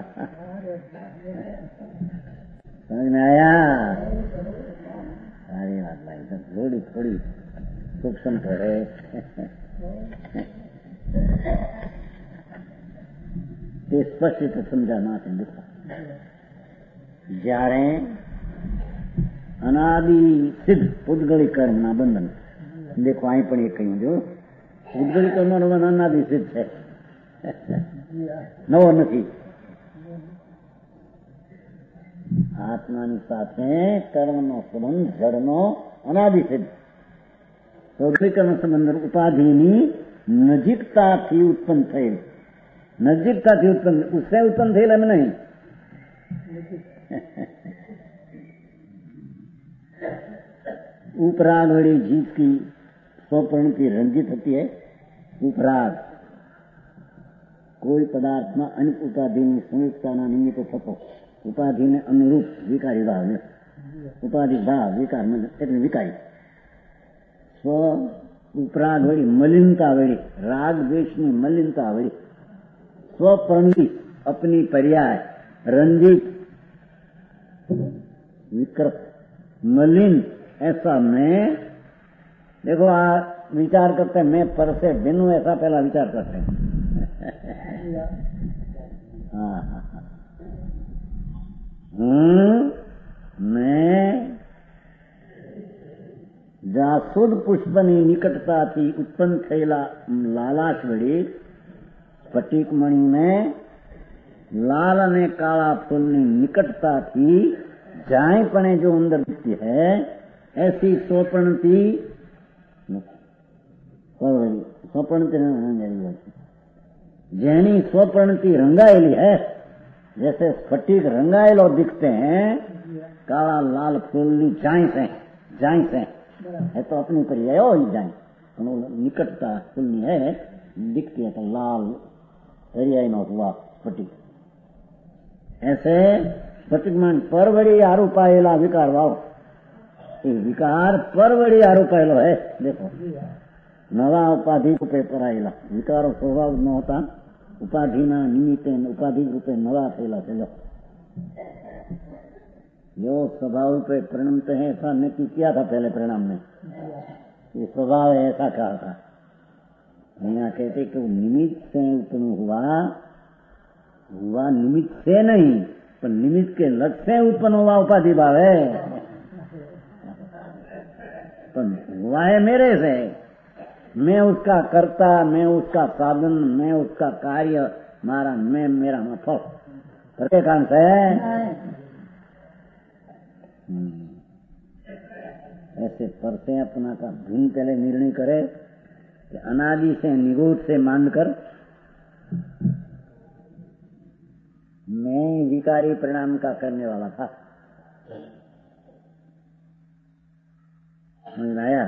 A: समझ में आया? सारी बात भाई थोड़ी थोड़ी सूक्ष्म थोड़े स्पष्ट समझाना है। देखो જ્યારે અનાદિ સિદ્ધ પૂતગળી કર્મના બંધન, देखो आई પણ એક કહ્યું જો પૂતગળી કર્મનો બંધન અનાદિ સિદ્ધ છે, નવો નથી। આત્માની સાથે કર્મનો સંબંધ જડનો અનાદિ સિદ્ધ। કર્મ સંબંધ ઉપાધિની નજીકતાથી ઉત્પન્ન થયેલ, નજીકતાથી ઉત્પન્ન, उससे उत्पन्न થયેલ એમ નહીં। उपराग वाली जीव की स्वप्रण की रंजित होती है। उपराग कोई पदार्थ में अनेक उपाधि संयुक्ता निमित्त थतो, उपाधि ने अनुरूप विकारी भाव में, उपाधि भाव विकार में विकारी स्व उपराग वाली मलिनता वाली, राग द्वेष की मलिनता वाली स्वप्रणति अपनी पर्याय रंजित विकृत मलिन ऐसा मैं, देखो विचार करते हैं मैं पर से भिन्न हूं, ऐसा पहला विचार करते हैं। मैं जहाँ शुद्ध पुष्पनी निकटता थी उत्पन्न थયેલા लालाश वड़ी स्फटिक मणि में लाल ने काला फूल ની निकटता थी जायपणे जो अंदर दिखती है, ऐसी स्वप्रणति जेनी स्वप्रणति रंगायली है, जैसे स्फटिक रंगायलो दिखते हैं, काला लाल फूलनी जाई से है तो अपनी पर्याय हो ही जाए, निकटता फूलनी है दिखती है तो लाल पर्याय न हुआ स्फटिक। ऐसे स्फटिकमान परवड़ी आरोपायेला विकार भाव, विकार परवड़ी आरोपायेलो है। देखो नवा उपाधि रूपे परायेला विकारो स्वभाव न होता, उपाधि ना निमित्ते उपाधि रूपे नवा थયેલા છે। जो स्वभाव रूपे परिणमते हैं, ऐसा नक्की किया था पहले परिणाम में, ये स्वभाव है ऐसा कहा था। यहाँ कहते कि निमित्त से उत्पन्न हुआ निमित्त से नहीं, पर निमित्त के लक्ष्य से उत्पन्न हुआ उपाधि भाव है, पर हुआ है मेरे से, मैं उसका कर्ता, मैं उसका साधन, मैं उसका कार्य, मारा मैं मेरा फल प्रत्येक अंश है। ऐसे पर से अपना का भिन्न पहले निर्णय करे कि अनादि से निगूढ़ से मानकर मैं विकारी परिणाम का करने वाला था। समझ आया?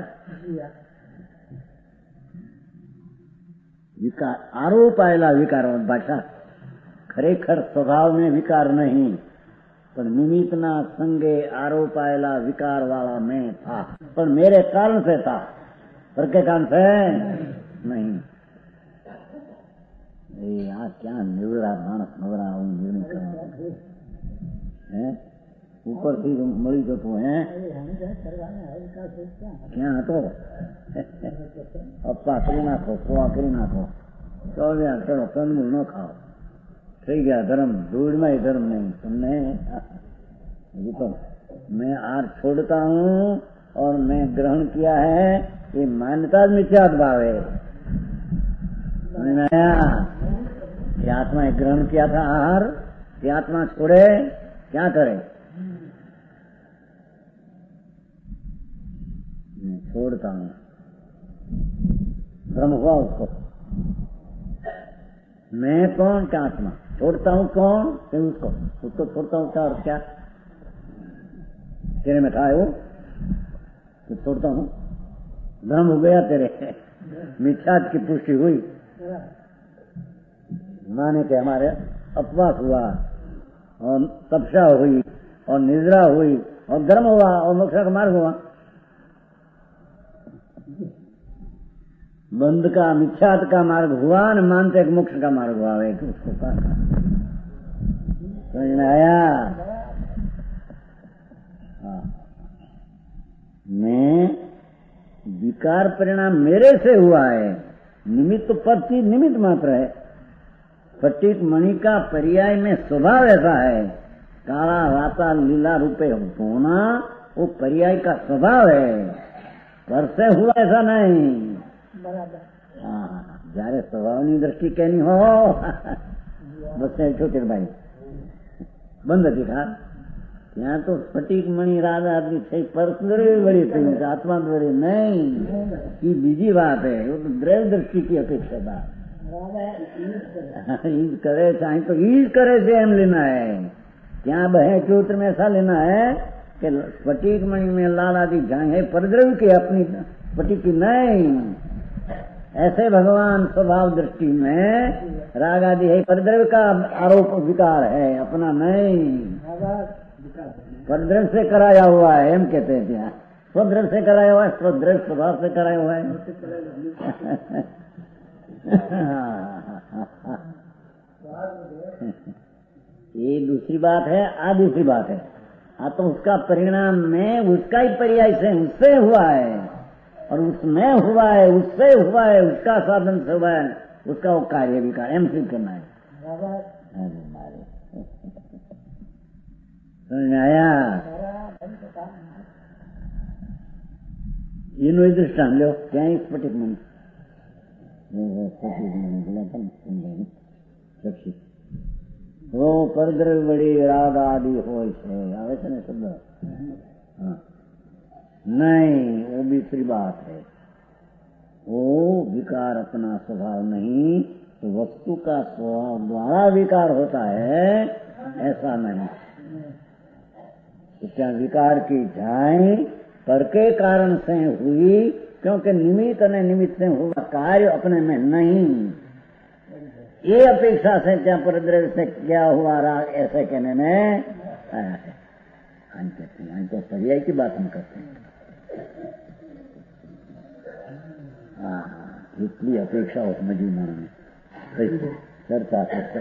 A: विकार आरोप आयला विकार भाषा खरेखर स्वभाव में विकार नहीं, पर निमित्तना संगे आरोप आयला विकार वाला मैं था, पर मेरे कारण से था, पर के कारण से नहीं। क्या निवड़ा मानस नवरा निर्णय कर ऊपर थी मળી જતો હે ક્યાં હતો અપ્પા કરી નાખો કોવા કરી નાખો તો ચલો કંદમૂળ ન ખાઓ થઈ ગયા ધર્મ ધૂળમાં धर्म नहीं तुमने ये तो मैं आज छोड़ता हूँ और मैं ग्रहण किया है ये मान्यता मिथ्यात भाव है कि आत्मा ने ग्रहण किया था आहार कि आत्मा छोड़े क्या करे मैं छोड़ता हूँ भ्रम हुआ उसको मैं कौन क्या आत्मा छोड़ता हूँ कौन फिर उसको छोड़ता हूँ क्या और क्या तेरे में था वो तो छोड़ता हूँ भ्रम हो गया तेरे मिथ्यात की पुष्टि हुई माने के हमारे अपवास हुआ और तपस्या हुई और निद्रा हुई और गर्म हुआ और मोक्ष का मार्ग हुआ बंध का मिथ्यात का मार्ग हुआ न मानते एक मोक्ष का मार्ग हुआ है कि उसको कहा समझ में आया मैं विकार परिणाम मेरे से हुआ है निमित्त पर चीज निमित्त मात्र है फटीक मणि का पर्याय में स्वभाव ऐसा है काला राता लीला रूपे होना वो पर्याय का स्वभाव है पर से हुआ ऐसा नहीं जયારે સ્વભાવની દ્રષ્ટિ કેની હો બસ છોકરભાઈ બંધ હતી કાર ત્યાં તો સ્ફટિક મણી રાધા આદમી થઈ પરસ્પરી વળી થઈ આત્મા વળી નહીં એ બીજી વાત है वो तो દ્રવ્ય દ્રષ્ટિ की अपेक्षा था ईज करे चाहे तो ईज करे से एम लेना है क्या बहे सूत्र में ऐसा लेना है कि स्फटिक मणि में लाल आदि जाए परद्रव्य की अपनी स्फटिक की नहीं ऐसे भगवान स्वभाव दृष्टि में राग आदि है परद्रव्य का आरोप विकार है अपना नहीं परद्रव्य से कराया हुआ है हम कहते हैं क्या स्वद्रव्य से कराया हुआ है स्वद्रव्य स्वभाव से कराया हुआ है ये दूसरी बात है दूसरी बात है तो उसका परिणाम में उसका ही पर्याय से उससे हुआ है और उसमें हुआ है उससे हुआ है उसका साधन से हुआ है उसका वो कार्य विकार एम सिद्ध करना है समझ में आया इनो दृष्टान लो क्या स्फटिक मन वो परद्रव्य बड़ी राग आदि हो आवे છે ને શબ્દ नहीं वो दूसरी बात है वो विकार अपना स्वभाव नहीं तो वस्तु का स्वभाव द्वारा विकार होता है ऐसा नहीं तो क्या विकार की जाए पर के कारण से हुई क्योंकि निमित्त ने निमित्त से हुआ कार्य अपने में नहीं ये अपेक्षा से क्या परद्रव्य से क्या हुआ राग ऐसे कहने में आया है हम कहते हैं तो पर्याय की बात हम करते हैं इसलिए अपेक्षा हो समझी मन में चर्चा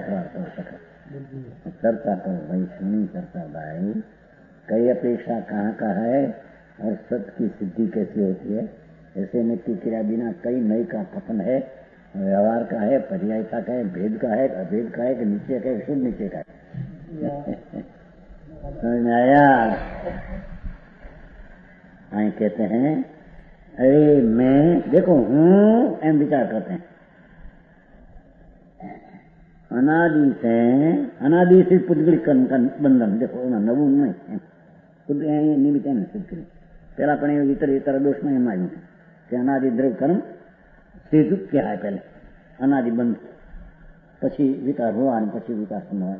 A: चर्चा करो भाई सुनी चर्चा भाई कई अपेक्षा कहाँ का है और सत्य की सिद्धि कैसी होती है ऐसे में की क्रिया बिना कई नई का कथन है व्यवहार का है पर्यायता का है भेद का है अभेद का है कि नीचे का है शुद्ध नीचे का है समझ में आया आई कहते हैं अरे मैं देखो हूँ एम विचार करते हैं अनादि से पुद्गलिक बंधन देखो नवू नहीं निमित्त सिद्ध करी पेला पण इतर दोष में एम आयु कि अनादि द्रव्य कर्म सिद्ध क्या है पहले अनादि बंध पछी विकार हुआ पछी विकार संभवा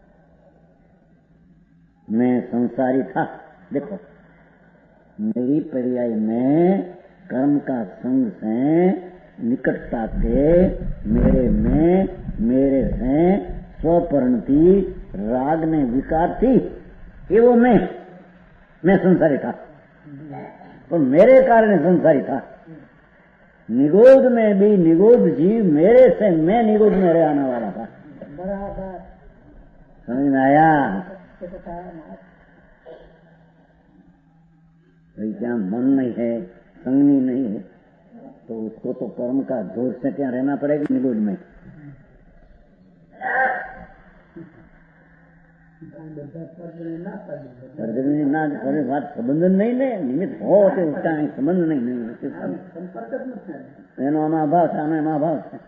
A: मैं संसारी था देखो मेरी पर्याय में कर्म का संग से निकटता के मेरे से स्वपरिणति राग ने विकार थी ये वो मैं संसारी था और मेरे कारण संसारी था निगोद में भी निगोद जीव मेरे से मैं निगोद में रहने वाला था समझ में आया भाई क्या मन नहीं है, संगनी नहीं है, तो उसको तो कर्म का दोष से क्या रहना पड़ेगा निगुड़ में। बात संबंध नहीं ने निमित्त हो तो उसका संबंध नहीं एनो आमा भाव છે આનો એમાં ભાવ છે।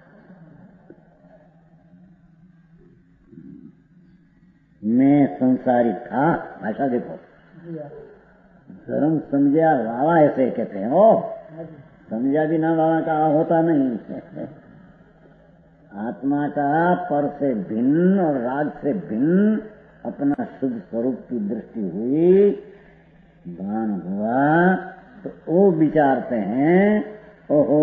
A: मैं संसारी था, भाषा देखो, धर्म समझा वाला ऐसे कहते हैं। ओ समझा भी ना वाला का होता नहीं। आत्मा का पर से भिन्न और राग से भिन्न अपना शुद्ध स्वरूप की दृष्टि हुई, भान हुआ, तो वो विचारते हैं ओहो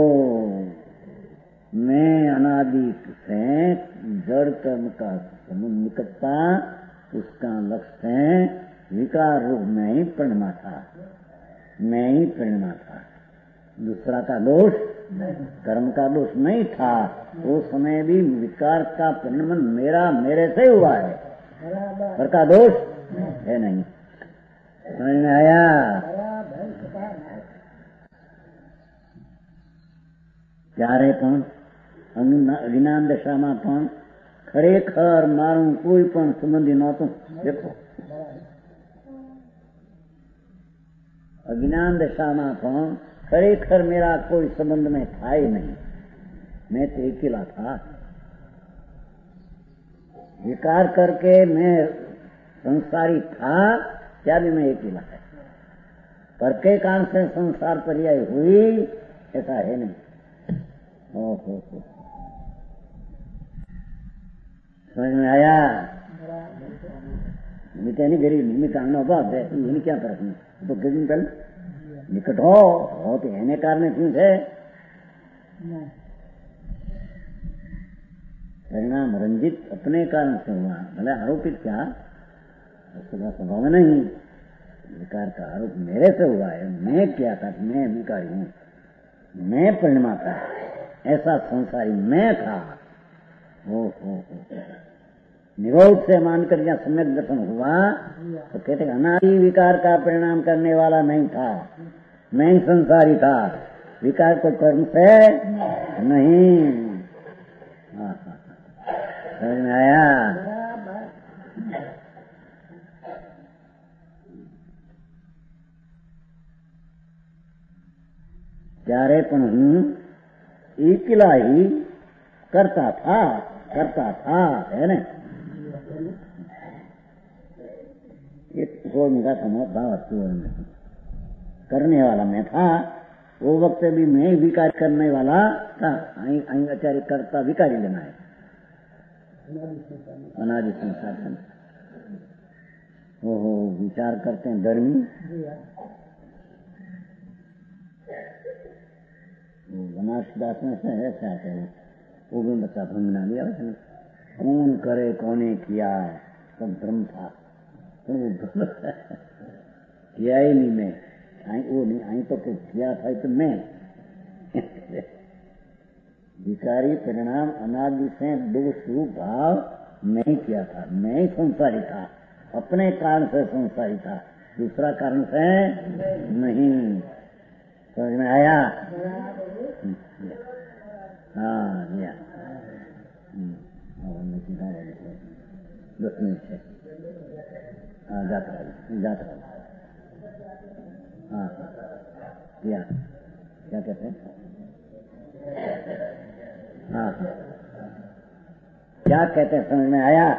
A: मैं अनादि से जड़ कर्म का निकटता, उसका लक्ष्य है विकार रूप में ही परिणमा था, मैं ही परिणमा था। दूसरा का दोष, कर्म का दोष नहीं था। उस समय भी विकार का परिणमन मेरा मेरे से हुआ है, पर का दोष है नहीं। समझ में आया? ત્યારે પણ અજ્ઞાન દશામાં પણ ખરેખર મારું કોઈ પણ સંબંધી નહોતું। દેખો અજ્ઞાન દશામાં પણ ખરેખર मेरा कोई संबंध में था ही नहीं, मैं तो अकेला था। विकार करके मैं संसारी था, क्या भी मैं अकेला है। पर के कारण से संसार पर्याय हुई ऐसा है नहीं। ओहो समझ में आया? निकट नहीं गरीब निमित्त आना बात है, ये क्या फर्क नहीं। तो गरीब कल निकट हो तो एने कारण क्यों थे? परिणाम रंजित अपने कारण से हुआ, भले आरोपित क्या उसका स्वभाव नहीं। विकार का आरोप मेरे से हुआ है, मैं क्या था, मैं विकारी हूँ, मैं परिणमा था, ऐसा संसारी मैं था। हो निरोध से मानकर जहाँ सम्यक दर्शन हुआ तो कहते अनादि विकार का परिणाम करने वाला नहीं था, मैं ही संसारी था, विकार को कर्म से नहीं। समझ में आया? ત્યારે પણ હું એકલા ही करता था है ना। एक होगा भाव करने वाला मैं था, वो वक्त भी मैं विकार करने वाला था। आचार्य करता विकारी लेना है, अनादि संसार। ओहो विचार करते हैं धर्मी, बनासदास में से ऐसे आते हैं, वो भी बच्चा भंगना लिया कौन करे कौने किया, सब भ्रम था, किया ही नहीं मैं, वो नहीं आई तो कुछ किया था तो मैं। विकारी परिणाम अनादि से दोष रूप भाव मैं ही किया था, मैं ही संसारी था, अपने कारण से संसारी था, दूसरा कारण से नहीं। समझ में आया? हाँ लिया। 10 मिनट है। हाँ जाता रहा। हाँ लिया। क्या कहते हैं? हाँ क्या कहते हैं? समझ में आया?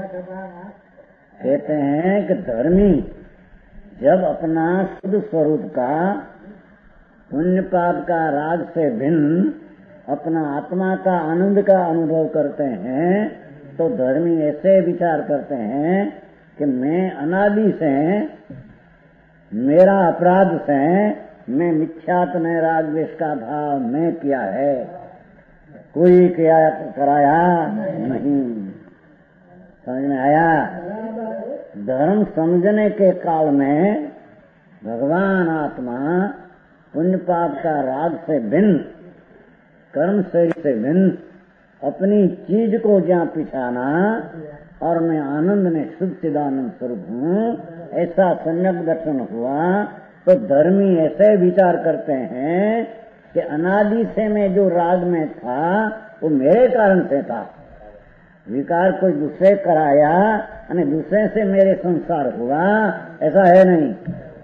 A: कहते हैं कि धर्मी जब अपना शुद्ध स्वरूप का पुण्य पाप का राग से भिन्न अपना आत्मा का आनंद का अनुभव करते हैं तो धर्मी ऐसे विचार करते हैं कि मैं अनादि से, मेरा अपराध से मैं मिथ्यात्म राग द्वेष का भाव मैं किया है, कोई किया कराया नहीं। समझ में आया? धर्म समझने के काल में भगवान आत्मा पुण्य पाप का राग से भिन्न, कर्म शरीर से भिन्न अपनी चीज को जहाँ पिछाना और मैं आनंद में शुद्ध चिदानंद स्वरूप हूँ, ऐसा सम्यक दर्शन हुआ तो धर्मी ऐसे विचार करते हैं कि अनादि से मैं जो राग में था वो मेरे कारण से था। विकार कोई दूसरे कराया और दूसरे से मेरे संसार हुआ, ऐसा है नहीं।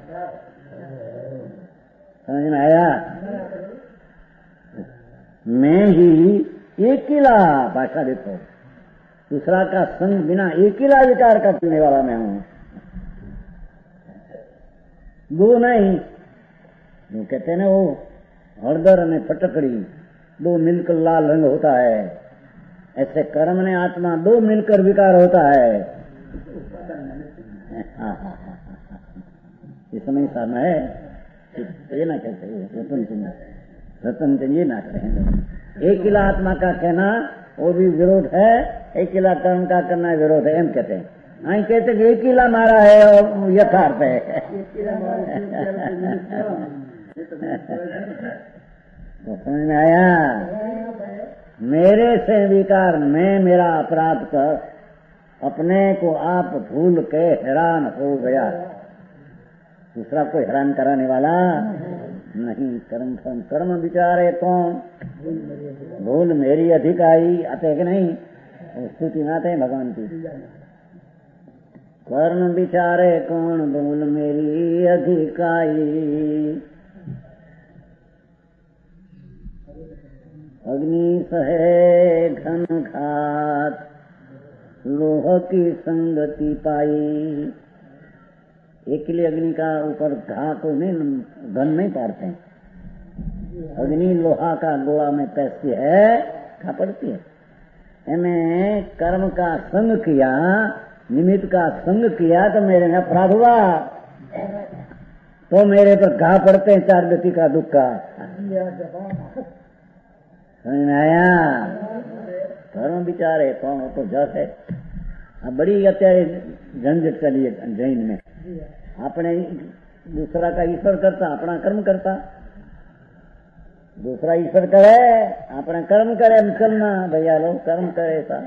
A: समझ में आया? मैं ही अकेला, भाषा देखो, दूसरा का संग बिना अकेला विचार करने वाला मैं हूं, दो नहीं। जो कहते हैं ना वो हरदर ने फटकड़ी दो मिलकर लाल रंग होता है, ऐसे कर्म ने आत्मा दो मिलकर विकार होता है। ये समय सामने है, ये ना कहते रतन चंद ये ना करें। एक किला आत्मा का कहना वो भी विरोध है, एक किला कर्म का करना विरोध है, एम कहते हैं। नहीं कहते कि एक किला मारा है और यथार्थ है। तो समझ में आया? मेरे से विकार, मैं मेरा अपराध कर अपने को आप भूल के हैरान हो गया, दूसरा कोई हैरान कराने वाला नहीं। कर्म कर्म विचारे कौन, भूल मेरी अधिक आई, आते कि नहीं? स्तुति में आते हैं भगवान की। कर्म विचारे कौन, भूल मेरी अधिक आई, अग्नि सहे घन घात, लोह की संगति पाई। एक के लिए अग्नि का ऊपर घात तो नहीं, घन नहीं पारते हैं। अग्नि लोहा का गोला में पैसी है, खा पड़ती है। मैंने कर्म का संग किया, निमित्त का संग किया तो मेरे में अपराध हुआ, तो मेरे पर घा पड़ते हैं चार गति का दुख का। समझ में आया? कर्म विचारे कौन, हो तो जस है। अब बड़ी અત્યારે झंझट चली है जैन में। આપણે दूसरा का ईश्वर करता, अपना कर्म करता। दूसरा ईश्वर करे, अपना कर्म करे, चलना भैया लोग कर्म करे था।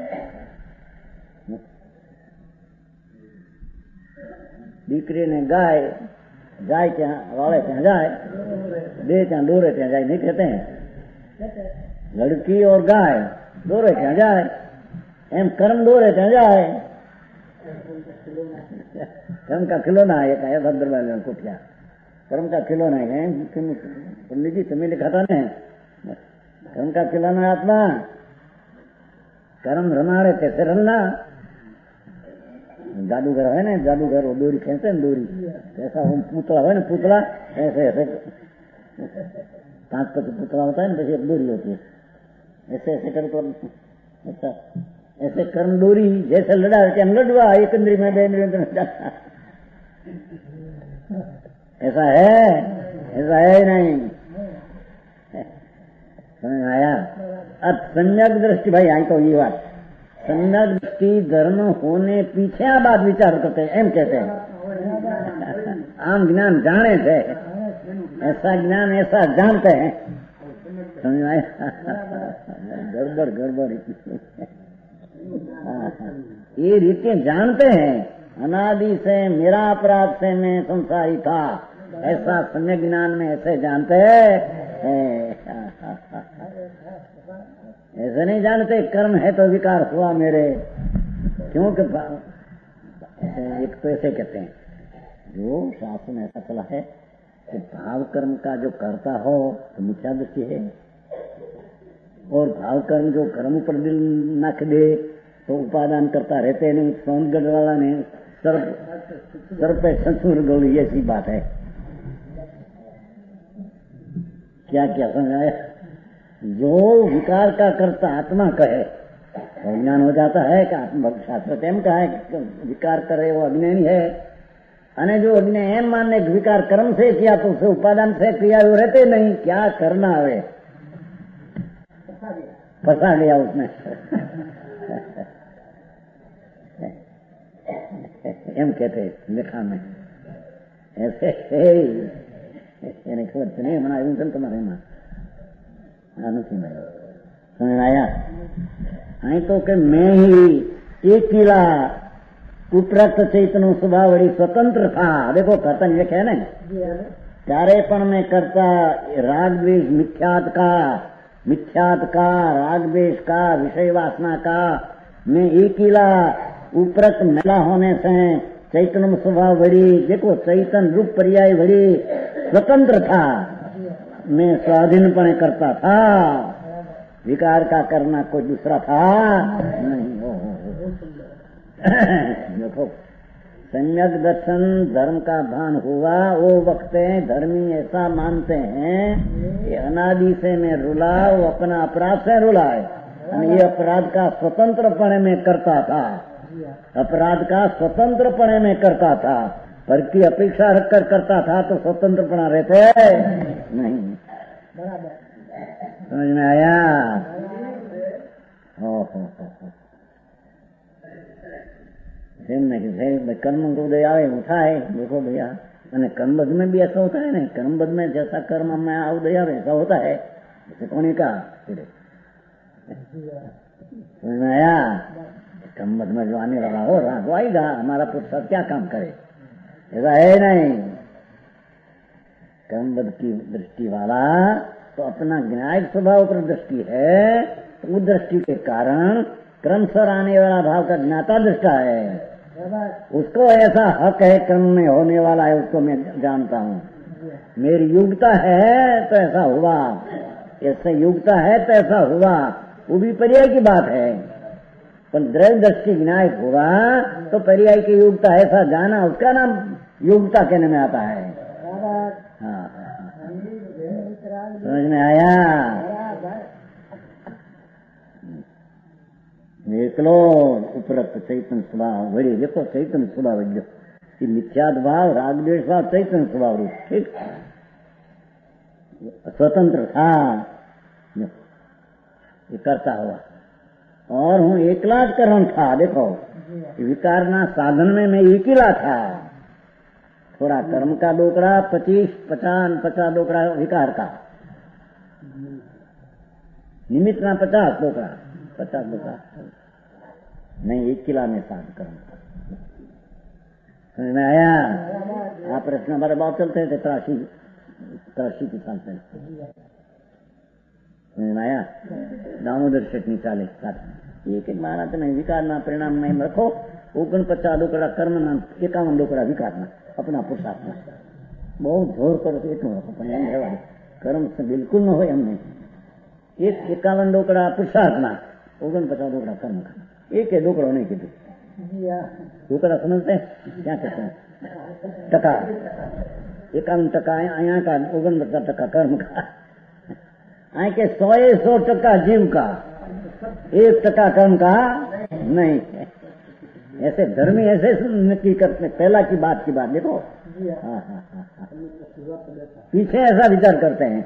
A: દીકરી ने गाय जाए ત્યાં वाले ત્યાં जाए, दे ત્યાં દોरे ત્યાં जाए, नहीं कहते हैं? लड़की और गाय દોરે ત્યાં जाए, एम कर्म दौरे ત્યાં जाए। कर्म का खिलौना है, क्या भद्र कुटिया कर्म का खिलौना है। पंडित जी तुम्हें लिखा था ना, कर्म का खिलौना आत्मा, कर्म रमाड़े कैसे रलना। जादूगर है ना, जादूगर वो डोरी खेलते हैं, डोरी ऐसा पुतला है ना, पुतला ऐसे ऐसे 5-5 पुतला होता है ना, बस एक डोरी होती है, ऐसे ऐसे कर तो अच्छा ऐसे कर्म डोरी जैसे लड़ा क्या लड़वा, एक इंद्री में बे इंद्री में जाता। ऐसा है? ऐसा है नहीं। समझ आया? अब सम्यक दृष्टि, भाई आई तो ये बात, सम्यक दृष्टि धर्म होने पीछे आ बात विचार करते हैं, एम कहते हैं। आम ज्ञान जाने थे, ऐसा ज्ञान ऐसा जानते हैं। समझ आया? गड़बड़ गड़बड़ ये रीते जानते हैं। अनादि से मेरा अपराध से मैं संसारी था, ऐसा सम्यक ज्ञान में ऐसे जानते हैं। ऐसे नहीं जानते कर्म है तो विकार हुआ मेरे, क्योंकि एक तो ऐसे कहते हैं, जो शास्त्र में ऐसा चला है कि भाव कर्म का जो करता हो तो मिथ्या दृष्टि है, और भाव कर्म जो कर्म पर दिल नख दे तो उपादान करता रहते नहीं। सोनगढ़ वाला ने सर पे संसूर गोली, ऐसी बात है। क्या क्या समझाया? जो विकार का करता आत्मा कहे तो ज्ञान हो जाता है कि आत्मभक्त शास्त्र एम कहा है कि विकार करे वो अज्ञानी है, અને जो अज्ञे एम मानने विकार कर्म से किया तो उसे उपादान से किया वो रहते नहीं। क्या करना हवे, फंसा गया उसमें। एम कहते लिखा में ऐसे એને ખબર છે નહીં, હમણાં આવ્યું છે ને તમારે એમાં આ નથી મળ્યું, સમજ આયા? અહીં તો કે મેં ही अकेला उपरक्त चैतन्य स्वभाव बड़ी स्वतंत्र था। देखो कथन ये है ना, चारेपन में करता राग द्वेष मिथ्यात का राग द्वेष का विषय वासना का मैं एकीला उपरक्त मेला होने से चैतन्य स्वभाव बड़ी, देखो चैतन्य रूप पर्याय बड़ी स्वतंत्र था, मैं स्वाधीनपणे करता था, विकार का करना कोई दूसरा था नहीं। देखो सम्यक दर्शन धर्म का भान हुआ, वो वक्त धर्मी ऐसा मानते हैं कि अनादि से मैं रुला, वो अपना अपराध से रुला है, ये अपराध का स्वतंत्रपणे में करता था, अपराध का स्वतंत्रपणे में करता था, पर की अपेक्षा रखकर करता था तो स्वतंत्रपणा रहते नहीं। समझ में आया? हो कर्म उदय आवे उठा है। देखो भैया मैंने कर्मबद्ध में भी ऐसा होता है ना, कर्मबद्ध में जैसा कर्म में उदय आवे ऐसा होता है, जैसे कौन का समझ में आया? कर्मबद्ध में जो आने वाला हो रहा तो आएगा, हमारा पुरुष क्या काम करे, ऐसा है नहीं। कर्मबद्ध की दृष्टि वाला तो अपना न्यायिक स्वभाव पर दृष्टि है, तो उस दृष्टि के कारण क्रमशः आने वाला भाव का ज्ञाता दृष्टा है, उसको ऐसा हक है कर्म में होने वाला है, उसको मैं जानता हूँ। मेरी योग्यता है तो ऐसा हुआ, ऐसा योग्यता है तो ऐसा हुआ, वो भी पर्याय की बात है, पर द्रव्य दृष्टि विनायक हुआ तो पर्याय की योग्यता ऐसा जाना, उसका नाम योग्यता कहने में आता है। हाँ समझ में आया? एकलो उपरक्त चैतन्य स्वभाव बड़ी, देखो चैतन्य स्वभाव ये मिथ्याद भाव राग द्वेष भाव चैतन्य स्वभाव रूप, ठीक स्वतंत्र था, ये करता हुआ, और हूँ एकला कर्म था। देखो विकारना साधन में मैं एकीला था, थोड़ा कर्म का डोकड़ा 50 डोकड़ा विकार का, निमित्त ना 50 डोकड़ा नहीं, एक किला में साध कर्म। समझ में आया? आप प्रश्न हमारे बात चलते थे 83 की साल पहले, समझ में आया? दामोदर सेठ नहीं चाले एक माना तो नहीं, विकार ना परिणाम नहीं रखो, 49 डोकड़ा कर्म ना 51 डोकड़ा विकार ना अपना पुरुषार्थ ना, बहुत जोर करो तो इतना रखो, पर कर्म से बिल्कुल न हो हमने, 51 डोकड़ा पुरुषार्थ ना 49 डोकड़ा कर्म का, एक है डोकड़ा नहीं कितने डोकड़ा समझते हैं क्या कहते हैं, टका 51 टका यहाँ का 49 टका कर्म का, आए के 100 टका जीव का, 1 टका कर्म का नहीं। ऐसे धर्मी ऐसे नक्की करते, पहला की बात देखो। पीछे ऐसा विचार करते हैं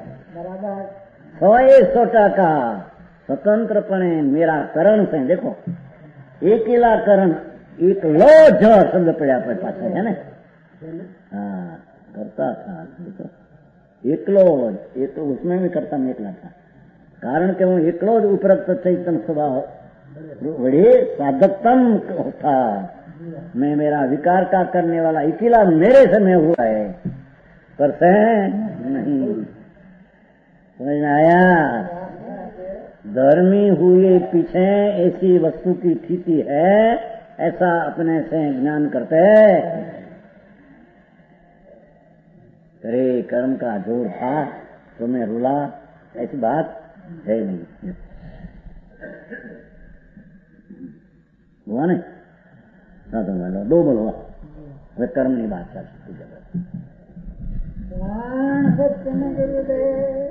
A: 100 टका स्वतंत्रपणे मेरा करण से, देखो एकेला करण, एक लो ज शब्द पड़ा पास है ना, हाँ करता था एकलो, एक उसमें भी करता मैं एकला था, कारण के वो एकलो उपरक्त चैतन्य स्वभाव बड़े साधकतम था, मैं मेरा विकार का करने वाला अकेला मेरे से में हुआ है, पर से नहीं। समझ में आया? धर्मी हुए पीछे ऐसी वस्तु की स्थिति है, ऐसा अपने से ज्ञान करते करे, कर्म का जोर था तो मैं रुला, ऐसी बात है नहीं। हुआ नहीं? हाँ 2 बोलो, वे कर्म नहीं बात कर सकती जगह।